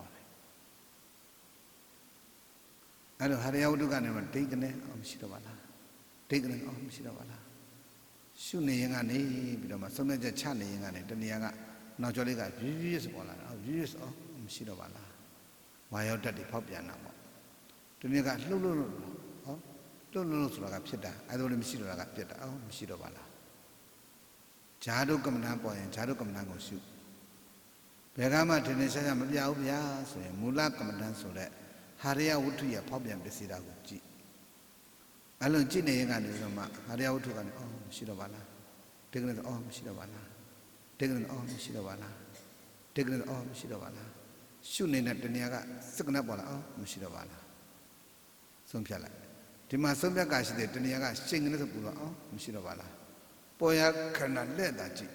Speaker 1: I don't Haria Wudugan ever taken it, oh, Mishidovala. Taken it, oh, Mishidovala. Shuni Yangani, Bidoma, some of the Chani Yangani, Taniaga, Najoliga, views of views of Mishidovala. Why out at the Popiana? Taniaga, Lulu, oh, Lulu Pita, I don't Mishidola Pita, oh, Mishidovala. Chadu Kamanapo and Chadu Kamango shoot. Begama Tenesha Mabia, so Mula Kamadan so that Haria Wutuya Popian Besida Gucci. Alon Chine Yanganizoma, Haria Wutugan, oh, Mishidovala. Taking it all, Mishidovala. Taking it all, Mishidovala. Taking it all, Mishidovala. Shooting at the Niaga, Sakanabola, oh, Mishidovala. Some Piala. Tima Sombia Gashi, the Niaga, singing the Pula, oh, Mishidovala. Boya cannot let that G.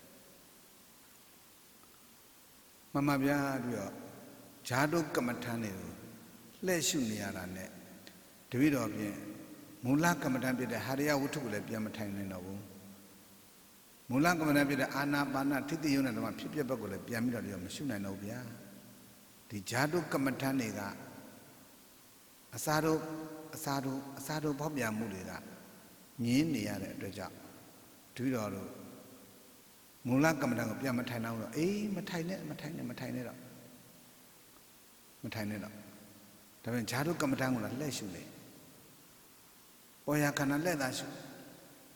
Speaker 1: Mamma Bia, Jado Kamatani, let Shuniara net. The widow of Yen. Mula Kamatan be the Haria Wutu let Yamatan in a womb. Mula Kamatan be the Anna Bana, Titi Unit of Pipia Bagula, Yamida Yamashuna Nobia. The Jadu Kamataniga Asado Pobia Mudida. Yin the other Reja. $2. Mula Kamatan of Yamatana, Matine. The Jadu Kamatan will let you lay. Oya cannot let us.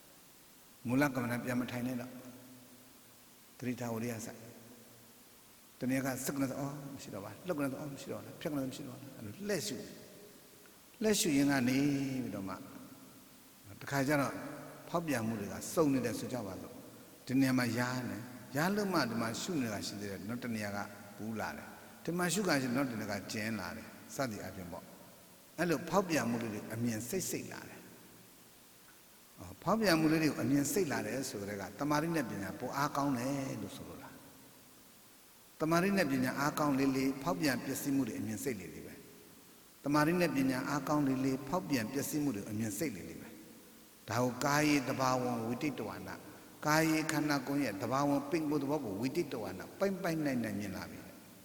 Speaker 1: Mula Kamana Yamatine. 3 Tauriasa. တနည်းကစက္ကနဲ့အော်မရှိတော့ပါလှုပ်ကနေအော်မရှိတော့လားဖြတ်ကနေမရှိတော့လားအဲ့လိုလက်ရှုရင်ကနေပြီးတော့မှတခါကျတော့ဖောက်ပြန်မှုတွေကစုံနေတယ်ဆိုကြပါစို့ဒီနေရာမှာရားနေရားလို့မှဒီမှာရှုနေတာရှိသေးတယ်နောက်တနေရာကဘူးလာတယ်ဒီမှာရှုကရှိနောက်တနေရာကကျင်းလာတယ်စသည်အပြင်ပေါ့အဲ့လိုဖောက်ပြန်မှုတွေအမြင်စိတ်လာတယ်ဖောက်ပြန်မှုလေးတွေကိုအမြင်စိတ်လာတယ်ဆိုတဲ့ကတမာရိနဲ့ပညာပိုအားကောင်းတယ်လို့ဆိုလို့လားတမာရိနဲ့ပညာအားကောင်းလေးဖောက်ပြန်ပျက်စီးမှုတွေအမြင်စိတ်လေးပဲတမာရိနဲ့ပညာအားကောင်းလေးဖောက်ပြန်ပျက်စီးမှုတွေအမြင်စိတ်လေးပဲဒါကိုကာယေတဘာဝံဝိတိတဝနာကာယေခန္ဓာကိုယ်ရဲ့တဘာဝံပင်ကိုယ်သဘောကိုဝိတိတဝနာပိုင်ပိုင်နိုင်မြင်လာပြီ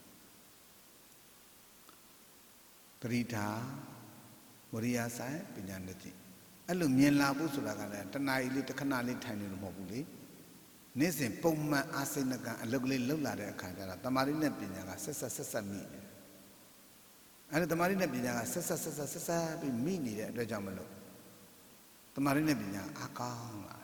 Speaker 1: တတိထာဝရိယဆိုင်ပညာနဲ့ကြည့်အဲ့လိုမြင်လာဖို့ဆိုတာကလည်းတဏှာကြီးလေးတစ်ခဏလေးထိုင်နေလို့မဟုတ်ဘူးလေနေ့စဉ်ပုံမှန်အာစိဏကံအလုတ်ကလေးလှုပ်လာတဲ့အခါကျတော့တမာရိနဲ့ပညာကဆက်ဆက်မိတယ်အဲ့ဒါတမာရိနဲ့ပညာကဆက်ဆက်ပြီးမိနေတဲ့အတွက်ကြောင့်မလို့တမာရိနဲ့ပညာအားကောင်းလာ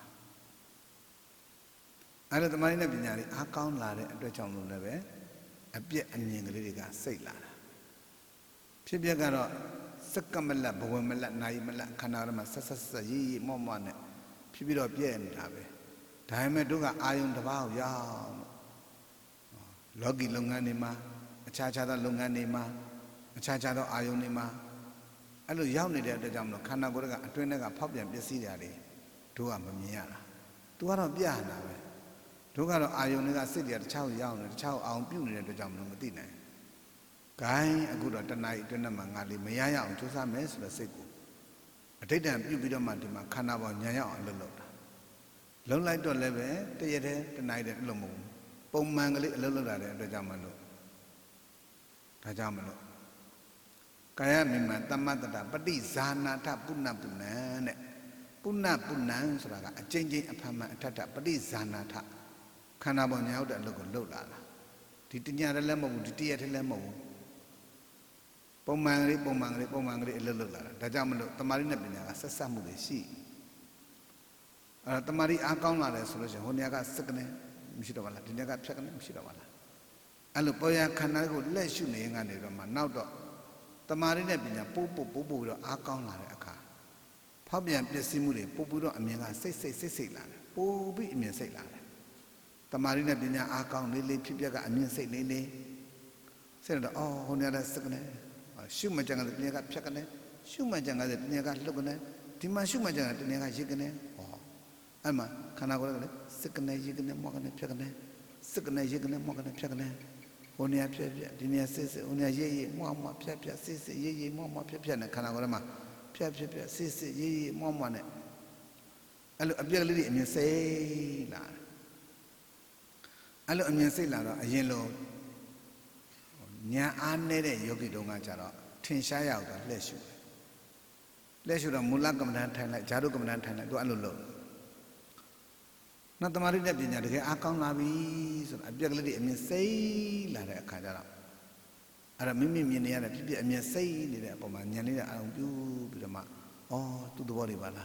Speaker 1: အဲ့ဒါတမာရိနဲ့ပညာလေးအားကောင်းလာတဲ့အတွက်ကြောင့်လို့လည်းပဲအပြည့်အမြင်ကလေးတွေကစိတ်လာတာဖြစ်ပြကတော့စက္ကမလဘဝမလနာယမလခန္ဓာရမှာဆက်ရေးမော့နဲ့ဖြစ်ပြီးတော့ပြည့်နေတာပဲဒါပေမဲ့တို့ကအာယုံတစ်ပါးကိုရအောင်လောကီလုပ်ငန်းတွေမှာအခြားသောလုပ်ငန်းတွေမှာအခြားသောအာယုံတွေမှာအဲ့လိုရောက်နေတဲ့အတွက်ကြောင့်မလို့ခန္ဓာကိုယ်ကအတွင်းထဲကဖောက်ပြန်ပစ္စည်းတွေတို့ကမမြင်ရတာသူကတော့ပြနေတာပဲတို့ကတော့အာယုံတွေကစိတ်တွေတခြားကိုရောက်နေတခြားကိုအောင်ပြုတ်နေတဲ့အတွက်ကြောင့်မလို့မသိနိုင်ဂိုင်းအခုတော့တဏှာအတွင်းထဲမှာငါလေးမရရအောင်ကြိုးစားမယ်ဆိုတဲ့စိတ်ကိုအဋ္ဌံပြုတ်ပြီးတော့မှဒီမှာခန္ဓာပေါ်ညံရအောင်လှုပ်တာလုံလိုက်တော့လည်းပဲတရတဲ့တဏှာတဲ့အဲ့လိုမဟုတ်ဘူးပုံမှန်ကလေးအလုပ်လုပ်လာတဲ့အတွက်ကြောင့်မလို့ဒါကြောင့်မလို့ကာယမိမတမ္မတတပฏิဇာနာထပုဏ္ဏပုဏ္ဏတဲ့ပုဏ္ဏပုဏ္ဏဆိုတာကအကျဉ်းချင်းအဖန်မှန်အထက်ထပฏิဇာနာထခန္ဓာပေါ်ညောက်တဲ့အလုပ်ကိုလုပ်လာတာဒီတညာလည်းမဟုတ်ဘူးဒီတရက်တည်းလည်းမဟုတ်ဘူးပုံမှန်ကလေးအလုပ်လုပ်လာတာဒါကြောင့်မလို့တမာရိနဲ့ပညာကဆက်ဆက်မှုတွေရှိတမာရိအားကောင်းလာတယ်ဆိုလို့ရှိရင်ဟိုနေရာကစက္ကနေမရှိတော့ပါလားဒီနေရာကဖြတ်ကနေမရှိတော့ပါလားအဲ့လိုပေါ်ရခန္ဓာကိုလက်ရှုနေရင်ကနေတော့မှနောက်တော့တမာရိနဲ့ပညာပို့ပြီးတော့အားကောင်းလာတဲ့အခါဖောက်ပြန်ပျက်စီးမှုတွေပို့ပြီးတော့အမြင်ကစိတ်လာတယ်ပို့ပြီးအမြင်စိတ်လာတယ်တမာရိနဲ့ပညာအားကောင်းလေးဖြစ်ပျက်ကအမြင်စိတ်လေးစိတ်တော့အော်ဟိုနေရာကစက္ကနေရှုမှကြံကတဲ့တနေရာကဖြတ်ကနေရှုမှကြံကတဲ့တနေရာကလှုပ်ကနေဒီမှာရှုမှကြံကတဲ့တနေရာကရိတ်ကနေအဲ့မှာခန္ဓာကိုယ်ကလည်းစက္ကနေရိတ်ကနေမောကနေဖြတ်ကနေစက္ကနေရိတ်ကနေမောကနေဖြတ်ကနေဟိုနေရာဖြတ်ဒီနေရာစစ်ဟိုနေရာရိတ်မောဖြတ်စစ်ရိတ်မောဖြတ်နဲ့ခန္ဓာကိုယ်ထဲမှာဖြတ်စစ်ရိတ်မောနဲ့အဲ့လိုအပြက်ကလေးတွေအမြင်စိတ်လာတယ်အဲ့လိုအမြင်စိတ်လာတော့အရင်လိုညာအားနေတဲ့ယောဂီတုံးကကြတော့ထင်ရှားရအောင်တော့လက်ရှုတော့မူလကမ္မဋ္ဌာန်းထိုင်လိုက်ဇာတုကမ္မဋ္ဌာန်းထိုင်လိုက်သူအဲ့လိုလုပ်နောက်တမာရိနဲ့ပညာတကယ်အားကောင်းလာပြီဆိုတော့အပြက်ကလေးတွေအမြင်စိတ်လာတဲ့အခါကျတော့အဲ့ဒါမိမိမြင်နေရတဲ့ဖြစ်အမြင်စိတ်နေတဲ့အပေါ်မှာဉာဏ်လေးနဲ့အာရုံပြုပြီးတော့မှသူ့သဘောတွေပါလား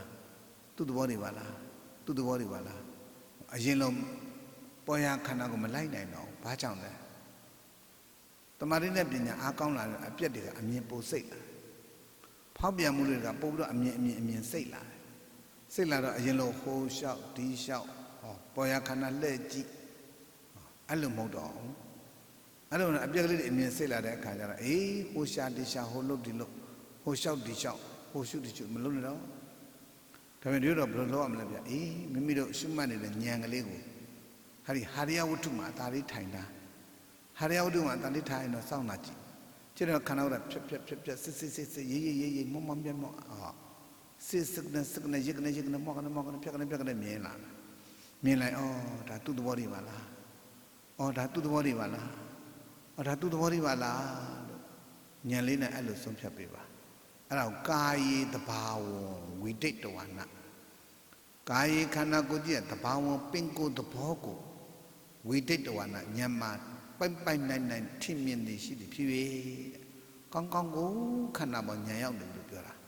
Speaker 1: အရင်လုံးပေါ်ရခန္ဓာကိုမလိုက်နိုင်တော့ဘာကြောင့်လဲတမာရိနဲ့ပညာအားကောင်းလာတဲ့အပြက်တွေကအမြင်ပိုစိတ်လာဖောက်ပြန်မှုတွေကပို့ပြီးတော့အမြင်စိတ်လာတယ်စိတ်လာတော့အရင်လိုဟိုလျှောက်ဒီလျှောက်ပေါ်ရခန္ဓာလှည့်ကြည့်အဲ့လိုမဟုတ်တော့အဲ့လိုအပြက်ကလေးတွေအမြင်စိတ်လာတဲ့အခါကျတော့ဟိုရှာဒီရှာဟိုလုပ်ဒီလုပ်ဟိုလျှောက်ဒီလျှောက်ဟိုရှုဒီရှုမလုပ်နဲ့တော့ဒါပေမဲ့တို့တော့ဘယ်လိုလုပ်ရမလဲဗျမိမိတို့ရှုမှတ်နေတဲ့ဉာဏ်ကလေးကိုဟာရိယဝတ္ထုမှာဒါလေးထိုင်တာဟာရယဝတ္ထုမှာတန်တိထားရင်တော့စောင့်လာကြည့်ကျတော့ခန္ဓာကိုယ်ဖြတ်စစ်ရေးမောပြတ်မောစစ်နဲ့ရိတ်ကနေမောကနေဖြတ်ကနေမြင်လာမြင်လိုက်ဒါသူ့သဘောတွေပါလားဒါသူ့သဘောတွေပါလားလို့ဉာဏ်လေးနဲ့အဲ့လိုဆုံးဖြတ်ပေးပါအဲ့ဒါကိုကာယေတဘာဝဝိတိတ်တဝနာကာယေခန္ဓာကိုယ်ကြီးရဲ့တဘာဝပင်ကိုယ်သဘောကိုဝိတိတ်တဝနာဉာဏ်မှာပိုင်နိုင်ထင်မြင်နေရှိသည်ဖြစ်၍ကောင်းကိုခန္ဓာပေါ်ဉာဏ်ရောက်တယ်လို့ပြောတာ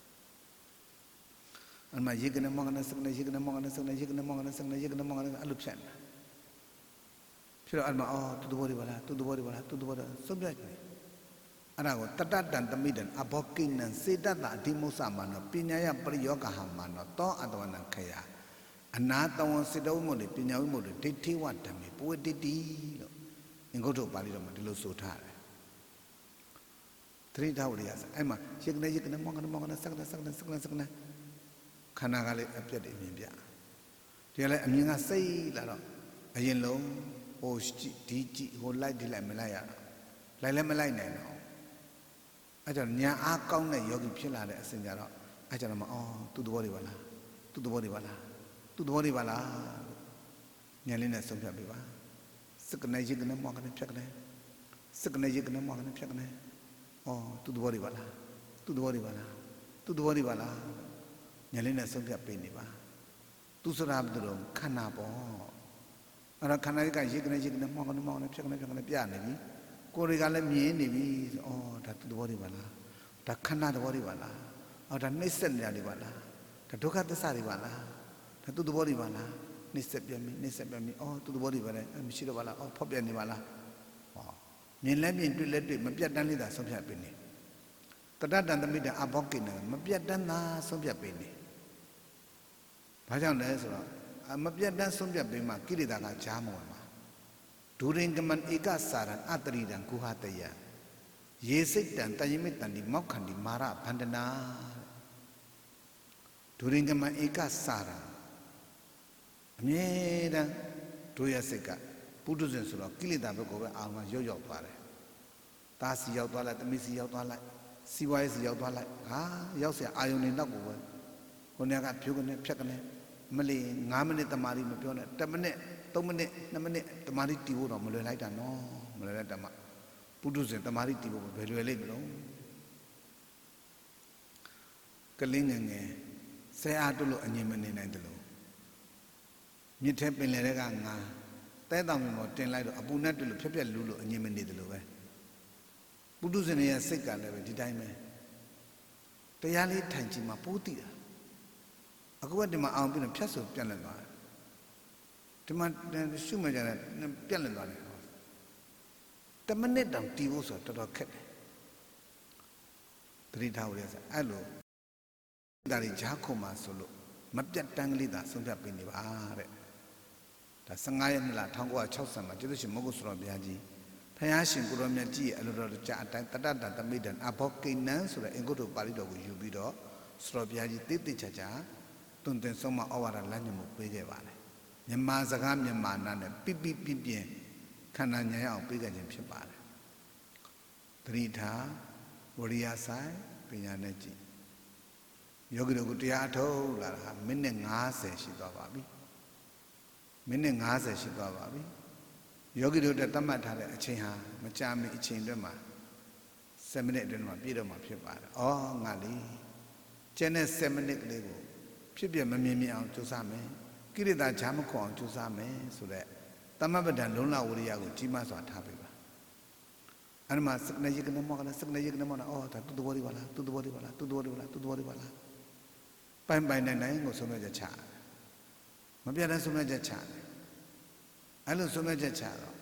Speaker 1: အမှရေကနေမောကနေစကနေရေကနေမောကနေစကနေရေကနေမောကနေစကနေရေကနေမောကနေအဲ့လိုဖြတ်ဖြစ်တော့အဲ့မှာသူသဘောတွေပါလားသူသဘောတွေပါလားသူသဘောတွေစုံပြတ်တယ်အဲ့ဒါကိုတတတံတမိတံအဘောကိနံစေတတအဓိမုဿမနောပညာယပရိယောဂဟမနောတောအတဝနခယအနာတဝံစေတဝိမုတ်တွေပညာဝိမုတ်တွေဒိဋ္ဌိဝဓမ္မေပဝတိတိလို့အင်္ဂုတ္တပါဠိတော်မှာဒီလိုဆိုထားတယ်သတိထားဝရိယဆိုအဲ့မှာယကနမောကနစကနခန္ဓာကလေးအပြတ်တွေအမြင်ပြဒီကလည်းအမြင်ကစိတ်လာတော့အရင်လုံးဟိုဒီကြည့်ဟိုလိုက်ဒီလိုက်မလိုက်ရတော့လိုက်လည်းမလိုက်နိုင်တော့အဲ့ကြောင့်ညာအားကောင်းတဲ့ယောဂီဖြစ်လာတဲ့အစဉ်ကြတော့အဲ့ကြောင့်မသူ့သဘောတွေပါလားသူ့သဘောတွေပါလားသူ့သဘောတွေပါလားညာလေးနဲ့ဆုံးဖြတ်ပေးပါစကနေယကနမောကနဖြတ်ကနေစကနေယကနမောကနဖြတ်ကနေသူ့သဘောတွေပါလားသူ့သဘောတွေပါလားသူ့သဘောတွေပါလားညာလေးနဲ့ဆုံးဖြတ်ပေးနေပါသူဆိုတာဘယ်လိုခန္ဓာပေါ့အဲ့တော့ခန္ဓာကယကနမောကနဖြတ်ကနေပြနေပြီကိုယ်တွေကလည်းမြင်နေပြီဒါသူ့သဘောတွေပါလားဒါခန္ဓာသဘောတွေပါလားဒါနှိမ့်ဆက်နေတာတွေပါလားဒါဒုက္ခသစ္စာတွေပါလားဒါသူ့သဘောတွေပါလားနှိမ့်ဆက်ပြန်ပြီသူ့သဘောတွေပါလေမရှိတော့ပါလားဖောက်ပြန်နေပါလားမြင်လဲမြင်တွေ့လဲတွေ့မပြတ်တမ်းလေးသာဆုံးဖြတ်ပေးနေတတတံသမိတံအဘောကိနံမပြတ်တမ်းသာဆုံးဖြတ်ပေးနေဘာကြောင့်လဲဆိုတော့မပြတ်တမ်းဆုံးဖြတ်ပေးမှကိလေသာကကြားမဝင်ပါဒုရင်ကမန်ဧကစာရံအတရိတံကုဟတယရေစိတ်တံတယိမိတံဒီမောက္ခန္ဒီမာရဗန္ဒနာဒုရင်ကမန်ဧကစာရံအမြဲတမ်းဒုရစိတ်ကပုထုဇဉ်ဆိုတော့ကိလေသာဘက်ကိုပဲအာရုံကရောက်သွားတယ်။သားစီရောက်သွားလိုက်သမီးစီရောက်သွားလိုက်စီဝါရေးစီရောက်သွားလိုက်ရောက်เสียအာယုန်နေတော့ကိုပဲကိုနေကဖြုတ်ကနေဖြတ်ကနေမလီ9မိနစ်တမာရီမပြောနဲ့10မိနစ်3မိနစ်2မိနစ်တမာရီတီးဖို့တော့မလွယ်လိုက်တာနော်မလွယ်လိုက်တာမှပုထုဇဉ်တမာရီတီးဖို့ဘယ်လွယ်လိမ့်မလို့ကလင်းငယ်ငယ်ဆဲအားတုလို့အငြင်းမနေနိုင်တယ်လို့မြစ်ထဲပင်လယ်တွေကငါတဲတောင်မြင်ပေါ်တင်လိုက်တော့အပူနဲ့တွေ့လို့ဖြက်ဖြက်လူလို့အငြင်းမနေတယ်လို့ပဲပုထုဇဉ်ရဲ့စိတ်ကလည်းပဲဒီတိုင်းပဲတရားလေးထိုင်ကြည့်မှပိုးသိတာအခုကဒီမှာအောင်ပြီးတော့ဖြတ်ဆိုပြတ်လက်သွားတယ်ဒီမှာရှုမှကြတယ်ပြတ်လက်သွားတယ်10မိနစ်တောင်တီးဖို့ဆိုတော့တော်တော်ခက်တယ်သတိထားဖို့ရစားအဲ့လိုဒါတွေဂျားခုံမှာဆိုလို့မပြတ်တမ်းကလေးသာဆုံးဖြတ်ပေးနေပါတဲ့ဒါ15ရက်နေ့လား1960မှာကျေးဇူးရှင်မဟုတ်ဆိုတော့ဘုရားကြီးဖယားရှင်ကိုရောမြတ်ကြီးရဲ့အလိုတော်ကြအတိုင်းတတတသမိတံအဘောကိနံဆိုတဲ့အင်္ဂုတ္တပါဠိတော်ကိုယူပြီးတော့ဆိုတော့ဘုရားကြီးတိတိကျကျတွင်တင်ဆုံးမဩဝါဒလမ်းညွှန်မှုပေးခဲ့ပါတယ်မြန်မာစကားမြန်မာနာနဲ့ပြပြခန္ဓာဉာဏ်အောင်ပေးခဲ့ခြင်းဖြစ်ပါတယ်သတိထားဝရိယဆိုင်ပညာနဲ့ကြည့်ယောဂီတို့ကိုတရားထုတ်လာတာမိနစ်50ရှိသွားပါပြီမိနစ်50ရှိသွားပါပြီယောဂီတို့တတ်မှတ်ထားတဲ့အချိန်ဟာမကြာမီအချိန်တွင်မှာ7မိနစ်အတွင်းမှာပြည့်တော့မှာဖြစ်ပါတယ်။အော်ငါလေးကျန်တဲ့7မိနစ်ကလေးကိုဖြစ်ပြမမြင်မြင်အောင်ကြိုးစားမယ်။ကိရိတာဂျာမခွန်အောင်ကြိုးစားမယ်ဆိုတဲ့သမပဒံလုံလဝရိယကိုကြီးမားစွာထားပေးပါ။အဲ့ဒီမှာစကနယကနမောကနစကနယကနမောအော်ဒါသူ့သဘောတွေပါလားသူ့သဘောတွေပါလားသူ့သဘောတွေပါလားသူ့သဘောတွေပါလားပိုင်နိုင်ကိုဆုံးဖြတ်ချက်ချမပြတ်တဲ့ဆုံးဖြတ်ချက်ချအဲ့လိုဆုံးဖြတ်ချက်ချတော့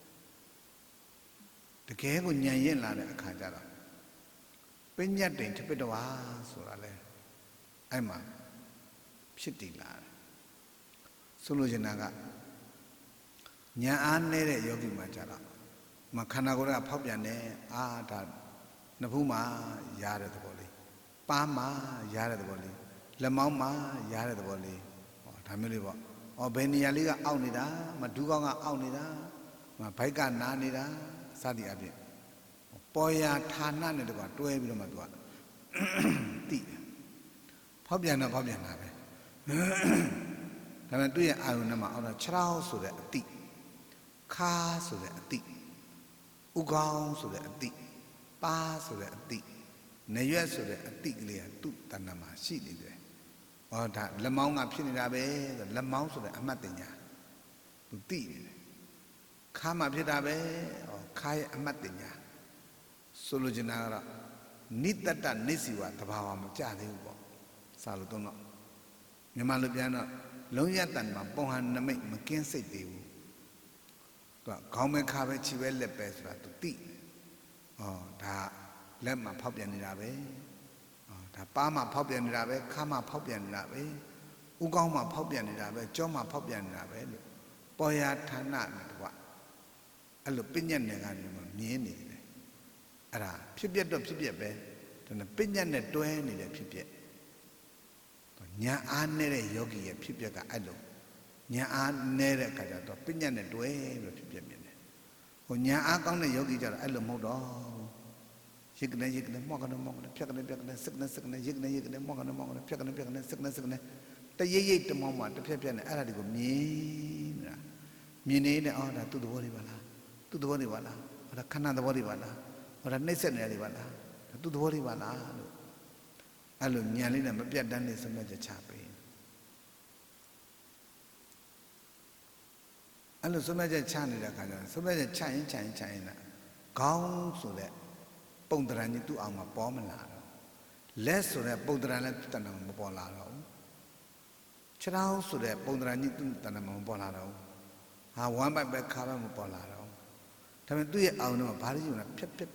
Speaker 1: တကယ်ကိုညံရင်လာတဲ့အခါကျတော့ပညတ်တိန်ထပတဝါဆိုတာလေအဲ့မှာဖြစ်တည်လာတယ်ဆိုလိုချင်တာကညာအားနေတဲ့ယောဂီမှာကျတော့မခန္ဓာကိုယ်ကဖောက်ပြန်နေဒါနှစ်ဖူးမှာရတဲ့သဘောလေးပါးမှာရတဲ့သဘောလေးလက်မောင်းမှာရတဲ့သဘောလေးဒါမျိုးလေးပေါ့ဘယ်နေရာလေးကအောက်နေတာမဒူးကောင်းကအောက်နေတာဘိုက်ကနားနေတာစသည်အပြင်ပေါ်ရာဌာနနဲ့တကွာတွဲပြီးတော့မှသူကတိတယ်ဖောက်ပြန်တော့ဖောက်ပြန်တာပဲဒါပေမဲ့သူ့ရဲ့အာယုန်နဲ့မှအောက်တော့ခြေထောက်ဆိုတဲ့အတိခါဆိုတဲ့အတိဥကောင်းဆိုတဲ့အတိပါဆိုတဲ့အတိနေရွက်ဆိုတဲ့အတိကလေးကသူ့တဏ္ဍာမှာရှိနေတယ်ဒါလက်မောင်းကဖြစ်နေတာပဲလက်မောင်းဆိုတဲ့အမှတ်တင်ညာသူသိနေတယ်ခါမှဖြစ်တာပဲခါရဲ့အမှတ်တင်ညာဆိုလိုချင်တာကတော့နိတ္တနိစီဝသဘာဝမကြသေးဘူးပေါ့စာလို့သုံးတော့မြန်မာလူပြန်တော့လုံးရတန်မှာပုံဟန်နမိတ်မကင်းစိတ်သေးဘူးခေါင်းပဲခါပဲခြေပဲလက်ပဲဆိုတာသူသိဒါလက်မှာဖောက်ပြန်နေတာပဲဒါပါးမှာဖောက်ပြန်နေတာပဲခါမှာဖောက်ပြန်နေတာပဲဥကောင်းမှာဖောက်ပြန်နေတာပဲကြောမှာဖောက်ပြန်နေတာပဲလို့ပေါ်ရဌာနနဲ့တကွအဲ့လိုပညာနဲ့ကနေမှမြင်နေတယ်အဲ့ဒါဖြစ်ပြတော့ဖြစ်ပြပဲဒါနဲ့ပညာနဲ့တွဲနေတဲ့ဖြစ်ပြညာအားနေတဲ့ယောဂီရဲ့ဖြစ်ပြကအဲ့လိုညာအားနေတဲ့အခါကျတော့ပညာနဲ့တွဲလို့ဖြစ်ပြမြင်တယ်ဟိုညာအားကောင်းတဲ့ယောဂီကျတော့အဲ့လိုမဟုတ်တော့ရစ်ကနေမောကနေဖြတ်ကနေစက်ကနေရစ်ကနေမောကနေဖြတ်ကနေစက်ကနေတရိပ်တမောင်းမှာတစ်ဖြက်နဲ့အဲ့ဒါတွေကိုမြင်နေတာမြင်နေတဲ့ဒါသူ့သဘောတွေပါလားသူ့သဘောတွေပါလားဒါခဏသဘောတွေပါလားဒါနှိမ့်ဆက်နေတယ်ပါလားဒါသူ့သဘောတွေပါလားလို့အဲ့လိုဉာဏ်လေးနဲ့မပြတ်တမ်းနေဆုံးဖြတ်ချက်ချပေးအဲ့လိုဆုံးဖြတ်ချက်ချနေတဲ့အခါကျတော့ဆုံးဖြတ်ချက်ချရင်လားခေါင်းဆိုတဲ့ပုံတရံကြီးသူ့အောင်မှာပေါ်မလာတော့လက်ဆိုတဲ့ပုံတရံလည်းတဏ္ဍာမပေါ်လာတော့ခြေထောက်ဆိုတဲ့ပုံတရံကြီးသူ့တဏ္ဍာမပေါ်လာတော့ဟာဝမ်းပိုက်ပဲခါပဲမပေါ်လာတော့ဒါပေမဲ့သူ့ရဲ့အောင်တော့ဘာလို့ယူလဲဖြက်နဲ့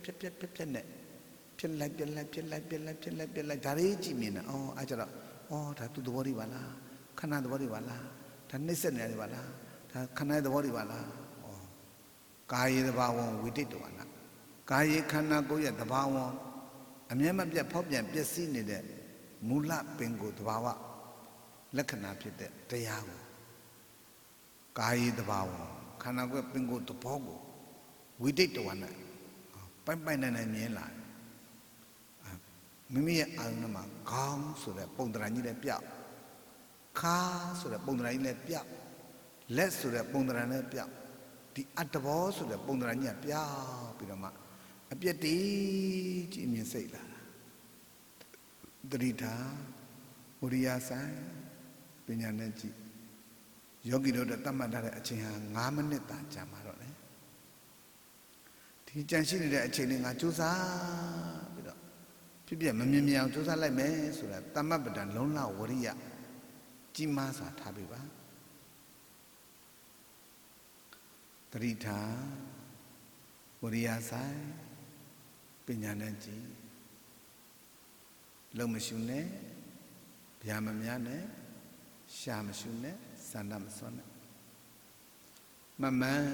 Speaker 1: ဖြစ်လိုက်ဒါလေးကြည့်မြင်တယ်အဲ့ကြတော့ဒါသူ့သဘောတွေပါလားခဏသဘောတွေပါလားဒါနှိမ့်ဆက်နေတယ်ပါလားဒါခဏသဘောတွေပါလားကာယေသဘာဝံဝိတိတဝနာကာယေခန္ဓာကိုယ်ရဲ့သဘာဝံအမြဲမပြတ်ဖောက်ပြန်ပျက်စီးနေတဲ့မူလပင်ကိုယ်သဘာဝလက္ခဏာဖြစ်တဲ့တရားကိုကာယေသဘာဝံခန္ဓာကိုယ်ပင်ကိုယ်သဘောကိုဝိတိတဝနာပိုင်နိုင်မြင်လာမိမိရဲ့အာရုံမှာခေါင်းဆိုတဲ့ပုံတရံကြီးလည်းပြောက်ခါဆိုတဲ့ပုံတရံကြီးလည်းပြောက်လက်ဆိုတဲ့ပုံတရံလည်းပြောက်ဒီအတ္တဘောဆိုတဲ့ပုံတရံကြီးကပြောက်ပြီးတော့မှအပြည့်တည်ကြည်မြင်စိတ်လာတတိထာဝရိယဆိုင်ပညာနဲ့ကြည့်ယောဂီတို့တတ်မှတ်ထားတဲ့အချိန်ဟာ9မိနစ်သာကြာမှာတော့လေဒီကြံရှိနေတဲ့အချိန်လေးငါကြိုးစားပြီးတော့ဖြစ်ပြမမြင်အောင်ကြိုးစားလိုက်မယ်ဆိုတာတမ္မပဒံလုံးလဝရိယကြီးမားစွာထားပေးပါတတိထာဝရိယဆိုင်ပညာနဲ့ကြည်လုံးမရှုနဲ့ဗျာမများနဲ့ရှာမရှုနဲ့စန္ဒမစွန်းနဲ့မမှန်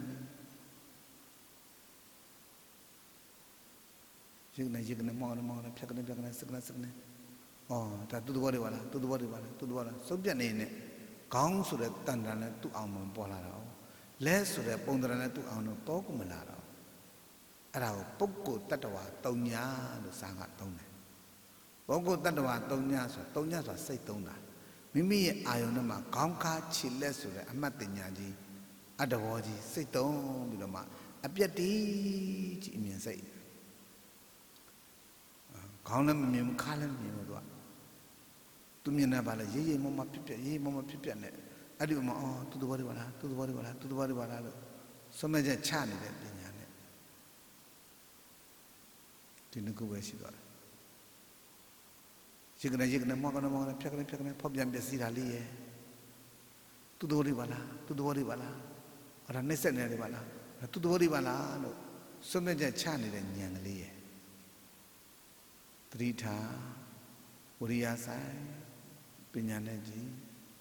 Speaker 1: ရစ်နေမောင်းဖြတ်ကနေစက်ကနေဒါသူ့သဘောတွေပါလားသူ့သဘောလားစုပ်ပြတ်နေနဲ့ခေါင်းဆိုတဲ့တန်တန်နဲ့သူ့အောင်မပေါ်လာတော့လက်ဆိုတဲ့ပုံတရံနဲ့သူ့အောင်တော့ပေါ်ကုန်မလာတော့အဲ့ဒါကိုပုဂ္ဂိုလ်တ attva တုံညာလို့စာကသုံးတယ်ပုဂ္ဂိုလ်တ attva တုံညာဆိုတာစိတ်သုံးတာမိမိရဲ့အာယုန်ထဲမှာခေါင်းခါခြေလက်ဆိုတဲ့အမှတ်တင်ညာကြီးအတ္တဘောကြီးစိတ်သုံးပြီးတော့မှအပြတ်တည်ကြည်အမြင်စိတ်ခေါင်းလည်းမမြင်ဘူးခါလည်းမမြင်ဘူးသူမြင်တာပါလေရေးမမဖြစ်ပြနဲ့အဲ့ဒီမှာသူ့သဘောတွေပါလားလို့ဆုံးမချက်ချနေတဲ့ပညာနဲ့ဒီနှစ်ခုပဲရှိသွားတယ်ရစ်ကနေမောကနေဖြတ်ကနေဖောက်ပြန်ပျက်စီးတာလေးရဲ့သူ့သဘောတွေပါလားအဲ့ဒါနှိမ့်ဆက်နေတယ်ပါလားသူ့သဘောတွေပါလားလို့ဆုံးမချက်ချနေတဲ့ဉာဏ်ကလေးရဲ့တတိထာဝရိယဆိုင်ပညာနဲ့ကြည်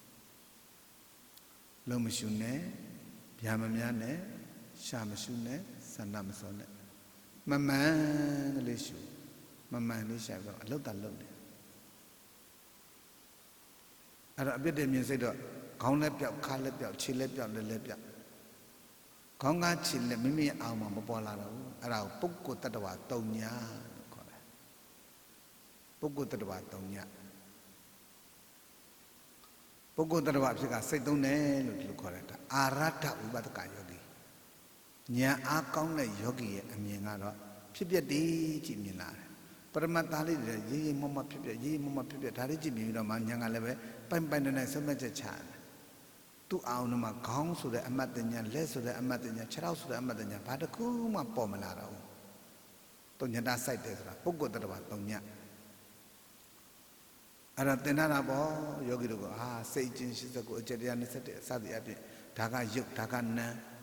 Speaker 1: လုံးမရှုနဲ့ဗျာမများနဲ့ရှာမရှုနဲ့စန္ဒမစောနဲ့မမှန်ကလေးရှုမမှန်လေးရှာတော့အလုတ်တာလုတ်တယ်အဲ့တော့အပြစ်တဲ့မြင်စိတ်တော့ခေါင်းလည်းပြောက်ခါလည်းပြောက်ခြေလည်းပြောက်လက်လည်းပြောက်ခေါင်းကခြေလက်မိမိအောင်မှမပေါ်လာတော့ဘူးအဲ့ဒါကိုပုဂ္ဂိုလ်တ attva တုံညာလို့ခေါ်တယ်ပုဂ္ဂိုလ်တ attva တုံညာပုဂ္ဂိုလ်တ attva ဖြစ်ကစိတ်သုံးတယ်လို့ဒီလိုခေါ်တယ်အာရထဝိပဿကယောဂီဉာဏ်အားကောင်းတဲ့ယောဂီရဲ့အမြင်ကတော့ဖြစ်ပြတည်ကြည်မြင်လာတယ်ပရမတ္တလေးတွေရေးမမဖြစ်ပြဒါလေးကြည့်မြင်ပြီးတော့မှဉာဏ်ကလည်းပဲပိုင်နဲ့ဆုံးဖြတ်ချက်ချတယ်သူ့အောင်တော့မှခေါင်းဆိုတဲ့အမတ်တညာလက်ဆိုတဲ့အမတ်တညာခြေထောက်ဆိုတဲ့အမတ်တညာဘာတစ်ခုမှပေါ်မလာတော့ဘူးတုံညတာစိုက်တယ်ဆိုတာပုဂ္ဂိုလ်တ attva တုံညအဲ့ဒါသင်္ဍနာပေါ့ယောဂီတို့ကစိတ်ချင်း89အကျက်တရား27အစသည်အပြင်ဒါကယုတ်ဒါကနံ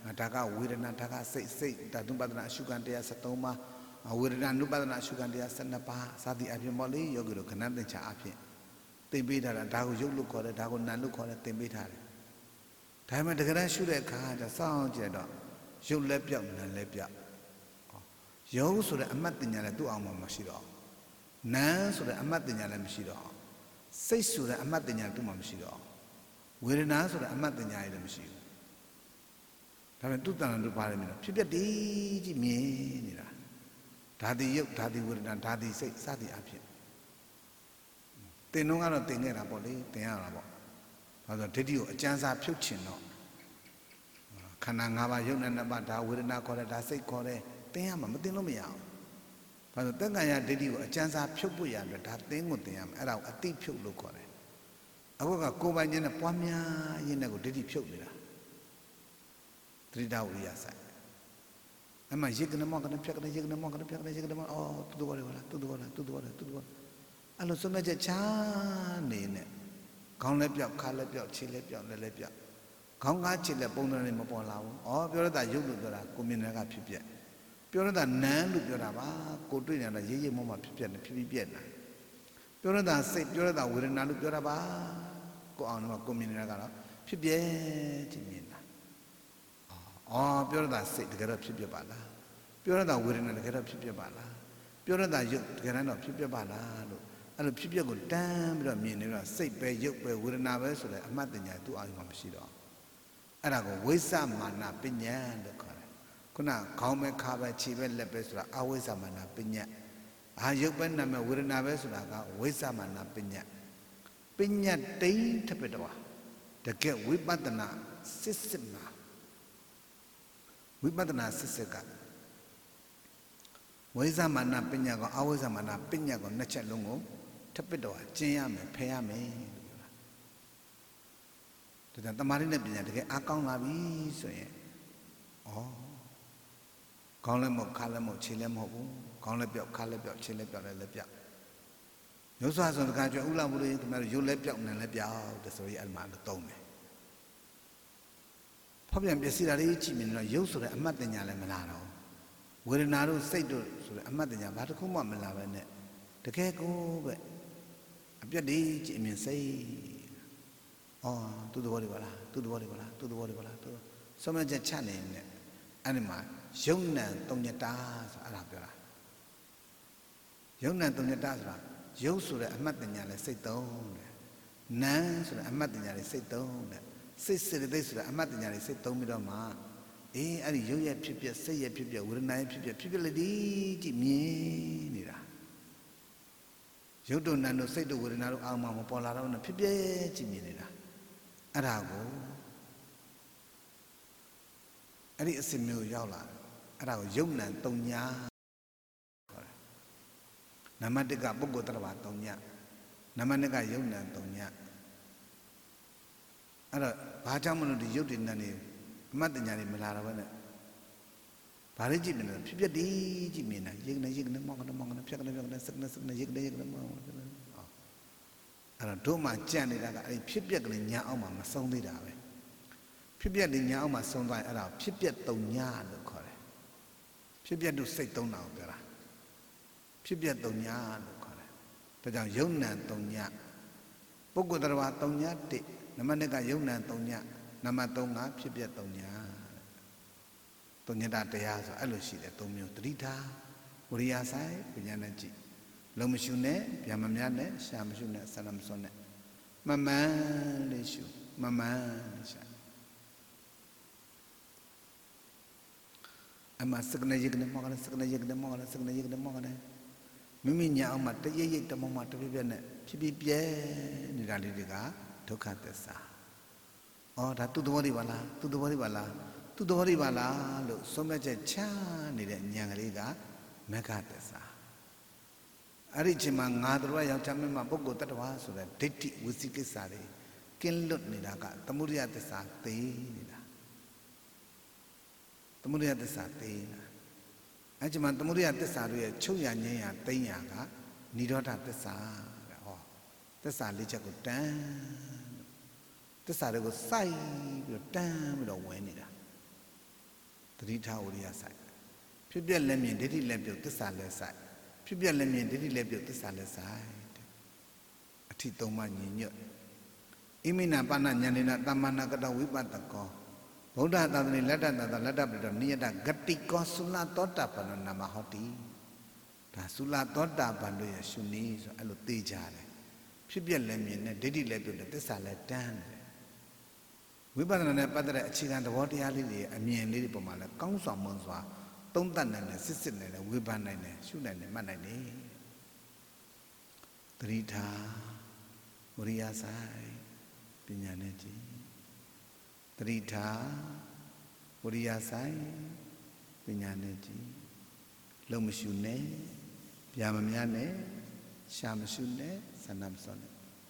Speaker 1: ဒါကဝေဒနာဒါကစိတ်ဓာတုပဒနာအရှုခံတရား73ပါးဝေဒနာနုပဒနာအရှုခံတရား12ပါးစသည်အပြင်ပေါ့လေယောဂီတို့ခဏသင်္ချာအဖြစ်သင်ပေးထားတာဒါကိုရုပ်လို့ခေါ်တယ်ဒါကိုနာလို့ခေါ်တယ်သင်ပေးထားတယ်ဒါမှတကယ်တမ်းရှုတဲ့အခါကျစောင့်ကြည့်တော့ရုပ်လက်ပြောက်နာလက်ပြောက်ရုပ်ဆိုတဲ့အမှတ်တင်ညာလည်းသူ့အောင်မှာမရှိတော့နာဆိုတဲ့အမှတ်တင်ညာလည်းမရှိတော့စိတ်ဆိုတဲ့အမှတ်တင်ညာသူ့မှာမရှိတော့ဝေဒနာဆိုတဲ့အမှတ်တင်ညာလည်းမရှိဘူးဒါပေမဲ့သူ့တဏ္ဍာတို့ပါတယ်မြင်တော့ဖြစ်တည်ကြည့်မြင်နေတာဓာတိယုတ်ဓာတိဝေဒနာဓာတိစိတ်စသည်အဖြစ်တင်တော့ကတော့တင်ခဲ့တာပေါ့လေတင်ရတာပေါ့ဘာလို့ဒိဋ္ဌိကိုအကျဉ်းစားဖြုတ်ချင်တော့ခန္ဓာ၅ပါးယုတ်နဲ့နှစ်ပါးဒါဝေဒနာခေါ်တယ်ဒါစိတ်ခေါ်တယ်တင်ရမှာမတင်လို့မရအောင်ဘာလို့တက္ကရာဒိဋ္ဌိကိုအကျဉ်းစားဖြုတ်ဖို့ရအတွက်ဒါသင်ကိုတင်ရမှာအဲ့ဒါကိုအတိဖြုတ်လို့ခေါ်တယ်အခုကကိုယ်ပိုင်ခြင်းနဲ့ပွားများရင်းနဲ့ကိုဒိဋ္ဌိဖြုတ်နေတာသတိဝိရိယဆိုင်အမှယေကနမောကနဖြတ်ကနေယေကနမောကနဖြတ်ကနေယေကနမောအော်သူတော်တယ်ဟုတ်လားသူတော်တယ်အဲ့လိုစွန့်မဲ့ချက်ချာနေနဲ့ခေါင်းလည်းပြောက်ခါလည်းပြောက်ခြေလည်းပြောက်လက်လည်းပြောက်ခေါင်းကားခြေလည်းပုံစံနဲ့မပေါ်လာဘူးဩပြောရတာရုပ်လို့ပြောတာကိုမြင်တဲ့ကဖြစ်ပြက်ပြောရတာနန်းလို့ပြောတာပါကိုတွေ့နေတာရေးရေးမောမှဖြစ်ပြက်နေဖြစ်ပြက်နေပြောရတာစိတ်ပြောရတာဝေဒနာလို့ပြောတာပါကိုအောင်တော့ကိုမြင်နေတာကတော့ဖြစ်ပြက်ခြင်းမြင်တာပြောရတာစိတ်တကယ်တော့ဖြစ်ပြက်ပါလားပြောရတာဝေဒနာတကယ်တော့ဖြစ်ပြက်ပါလားပြောရတာရုပ်တကယ်တော့ဖြစ်ပြက်ပါလားလို့အဲ့လိုဖြစ်ပြက်ကိုတန်းပြီးတော့မြင်နေတော့စိတ်ပဲရုပ်ပဲဝေဒနာပဲဆိုတဲ့အမှတ်တင်ညာသူ့အာရုံမှာမရှိတော့အဲ့ဒါကိုဝိသမာနပညာလို့ခေါ်တယ်ခုနခေါင်းပဲခါပဲခြေပဲလက်ပဲဆိုတာအဝိသမာနပညာရုပ်ပဲနာမည်ဝေဒနာပဲဆိုတာကဝိသမာနပညာပညာတိန်ထပ်တော့တကယ်ဝိပဿနာစစ်မှာဝိပဿနာစစ်ကဝိဇ္ဇမာနပညာကအဝိဇ္ဇမာနပညာကိုနှစ်ချက်လုံးကိုထပ်ပစ်တော့ကျင့်ရမယ်ဖယ်ရမယ်လို့ပြောတာဒါကြောင့်တမာရီနဲ့ပညာတကယ်အားကောင်းလာပြီဆိုရင်ခေါင်းလည်းမဟုတ်ခါလည်းမဟုတ်ခြေလည်းမဟုတ်ဘူးခေါင်းလည်းပြောက်ခါလည်းပြောက်ခြေလည်းပြောက်လည်းပြောက်ရုပ်စွာဆိုတခါကျဥလာဘူးလေခင်ဗျားတို့ရုပ်လည်းပြောက်နာလည်းပြောက်တဲ့ဆိုရင်အဲ့မှာတော့သုံးတယ်ဖောက်ပြန်ပျက်စီးတာလေးကြည့်မြင်တော့ရုပ်ဆိုတဲ့အမှတ်တင်ညာလည်းမလာတော့ဝေဒနာတို့စိတ်တို့ဆိုတဲ့အမှတ်တင်ညာဘာတစ်ခုမှမလာပဲနဲ့တကယ်ကိုပဲအပြတ်ဒီကြည့်မြင်စိတ်သူ့သဘောတွေပါလားသူ့သဘောတွေပါလားသူ့သဘောတွေပါလားသူဆုံးမချက်ချနေနဲ့အဲ့ဒီမှာယုံနံတုံညတာဆိုအဲ့ဒါပြောတာယုံနံတုံညတာဆိုတာရုပ်ဆိုတဲ့အမှတ်တင်ညာလည်းစိတ်သုံးတယ်နာမ်ဆိုတဲ့အမှတ်တင်ညာလည်းစိတ်သုံးတယ်စိတ်စေတသိက်ဆိုတာအမှတ်တင်ညာလေးစိတ်သုံးပြီးတော့မှအဲ့ဒီရုပ်ရဲ့ဖြစ်ပြစိတ်ရဲ့ဖြစ်ပြဝေဒနာရဲ့ဖြစ်ပြလက်ဒီကြည့်မြင်နေတာရုပ်တို့နာမ်တို့စိတ်တို့ဝေဒနာတို့အာမမပေါ်လာတော့နဲ့ဖြစ်ပြကြည့်မြင်နေတာအဲ့ဒါကိုအဲ့ဒီအစင်မျိုးရောက်လာတယ်အဲ့ဒါကိုယုံနံတုံညာခေါ်တယ်နံပါတ်1ကပုဂ္ဂိုလ်တ attva တုံညာနံပါတ်2ကယုံနံတုံညာအဲ့တော့ဘာကြောင့်မလို့ဒီရုပ်တည်နေနေအမှတ်တင်ညာတွေမလာတော့ဘဲနဲ့ဘာလေးကြည့်နေလဲဖြစ်တည်ကြည့်မြင်တာရိတ်နေမောကနဲ့ဖြတ်ကနေစက်နေရိတ်နေမောကနဲ့အဲ့တော့တို့မှကြံ့နေတာကအဲ့ဖြစ်ပြက်ကလေးညာအောင်မှမဆုံးသေးတာပဲဖြစ်ပြက်လေးညာအောင်မှဆုံးသွားရင်အဲ့ဒါဖြစ်ပြက်တုံညာလို့ခေါ်တယ်ဖြစ်ပြက်တို့စိတ်သုံးတာကိုပြောတာဖြစ်ပြက်တုံညာလို့ခေါ်တယ်ဒါကြောင့်ယုံနံတုံညာပုဂ္ဂိုလ်တရားတုံညာ1နံပါတ်2ကယုံနံတုံညာနံပါတ်3ကဖြစ်ပြတုံညာတုံညတတရားဆိုအဲ့လိုရှိတယ်3မျိုးတတိထားဝရိယဆိုင်ပညာနဲ့ကြည့်လုံမရှုနဲ့ဗျာမများနဲ့ရှာမရှုနဲ့ဆန္ဒမစွန်းနဲ့မမှန်လေးရှုမမှန်လေးရှာအမစကနေယကနေမောကနဲ့စကနေယကနေမောကနဲ့စကနေယကနေမောကနဲ့မိမိညာအောင်မှတရိပ်တမောမှတပြည့်ပြည့်နဲ့ဖြစ်ပြပြဲနေတာလေးတွေကဒုက္ခသစ္စာဒါသူ့သဘောတွေပါလားသူ့သဘောတွေပါလားသူ့သဘောတွေပါလားလို့ဆုံးဖြတ်ချက်ချနေတဲ့ဉာဏ်ကလေးကမဂ္ဂသစ္စာအဲ့ဒီချိန်မှာငါတို့ယောက်ျားမင်းမပုဂ္ဂိုလ်တ attva ဆိုတဲ့ဒိဋ္ဌိဝစီကိစ္စတွေကင်းလွတ်နေတာကသမုဒယသစ္စာသိနေတာသမုဒယသစ္စာသိနေတာအဲ့ဒီမှာသမုဒယသစ္စာတို့ရဲ့ချုပ်ရငြိမ်းရသိညာကនិရောဓသစ္စာတဲ့သစ္စာလေးချက်ကိုတန်းသစ္စာတွေကိုစိုက်ပြီးတော့တန်းပြီးတော့ဝင်နေတာတိထားဝရိယဆိုင်ဖြစ်ပြက်လက်မြင်ဒိဋ္ဌိလက်ပြုတ်သစ္စာလက်ဆိုင်ဖြစ်ပြက်လက်မြင်ဒိဋ္ဌိလက်ပြုတ်သစ္စာလက်ဆိုင်အထိသုံးပါးညီညွတ်ဣမိနာပါဏဉာဏိနာတမ္မာနာကတဝိပတ္တကောဗုဒ္ဓသာသနေလက်တတလက်တပိတောနိယတဂတိကောသုလသောတာပန်နာမဟောတိဒါသုလသောတာပန်တို့ရဲ့ရှုနည်းဆိုအဲ့လိုသိကြတယ်ဖြစ်ပြက်လက်မြင်နဲ့ဒိဋ္ဌိလက်ပြုတ်တဲ့သစ္စာလက်တန်းတယ်ဝိပဿနာနဲ့ပတ်သက်တဲ့အခြေခံသဘောတရားလေးတွေအမြင်လေးတွေပုံမှာလဲကောင်းဆောင်မွန်စွာသုံးသပ်နိုင်တယ်စစ်စစ်နိုင်တယ်ဝေဖန်နိုင်တယ်ရှုနိုင်တယ်မှတ်နိုင်တယ်သတိထားဝရိယဆိုင်ပညာနဲ့ကြည်သတိထားဝရိယဆိုင်ပညာနဲ့ကြည်လုံးမရှုနဲ့ဗျာမများနဲ့ရှာမရှုနဲ့ဆန္ဒမစောနဲ့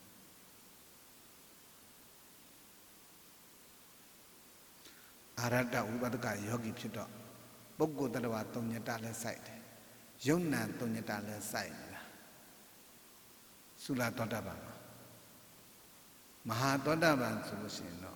Speaker 1: အာရတဝိပဿကယောဂီဖြစ်တော့ပုဂ္ဂိုလ်တ attva သုံးညတလည်းစိုက်တယ်ယုံနာသုံးညတလည်းစိုက်တယ်သုလသောတာပန်မဟာသောတာပန်ဆိုလို့ရှိရင်တော့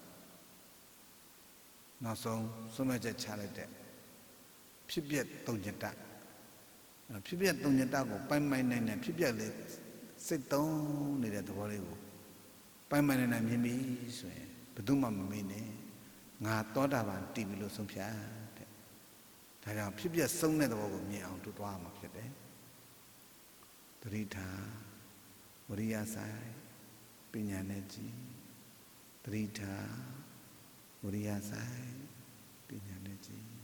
Speaker 1: နောက်ဆုံးဆုံးမချက်ချလိုက်တဲ့ဖြစ်ပျက်သုံးညတဖြစ်ပျက်သုံးညတကိုပိုင်ပိုင်နိုင်နိုင်ဖြစ်ပျက်လေစိတ်သုံးနေတဲ့သဘောလေးကိုပိုင်ပိုင်နိုင်နိုင်မြင်ပြီဆိုရင်ဘယ်သူမှမမေ့နဲ့ငါသောတာပန်တည်ပြီလို့ဆုံးဖြတ်တဲ့ဒါကြောင့်ဖြစ်ပျက်ဆုံးတဲ့သဘောကိုမြင်အောင်တို့သွားမှာဖြစ်တယ်သတိထားဝရိယဆိုင်ပညာနဲ့ကြည်သတိထားဝရိယဆိုင်ပညာနဲ့ကြည်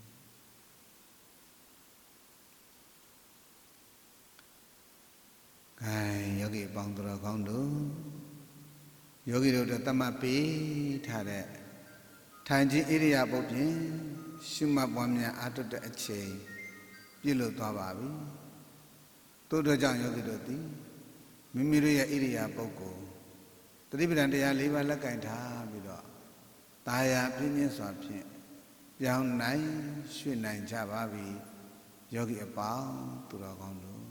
Speaker 1: ဂိုင်းယောဂီအပေါင်းတော်ကောင်းတို့ယောဂီတို့တမတ်ပေးထားတဲ့ထိုင်ခြင်းဣရိယာပုတ်ဖြင့်ရှုမှတ်ပွားများအားထုတ်တဲ့အချိန်ပြည့်လို့သွားပါပြီသို့သောကြောင့်ယောဂီတို့သည်မိမိတို့ရဲ့ဣရိယာပုတ်ကိုတတိပဒံတရား၄ပါးလက်ကင်ထားပြီးတော့တာယာပြင်းပြင်းစွာဖြင့်ပြောင်းနိုင်ရွှေ့နိုင်ကြပါပြီယောဂီအပေါင်းသူတော်ကောင်းတို့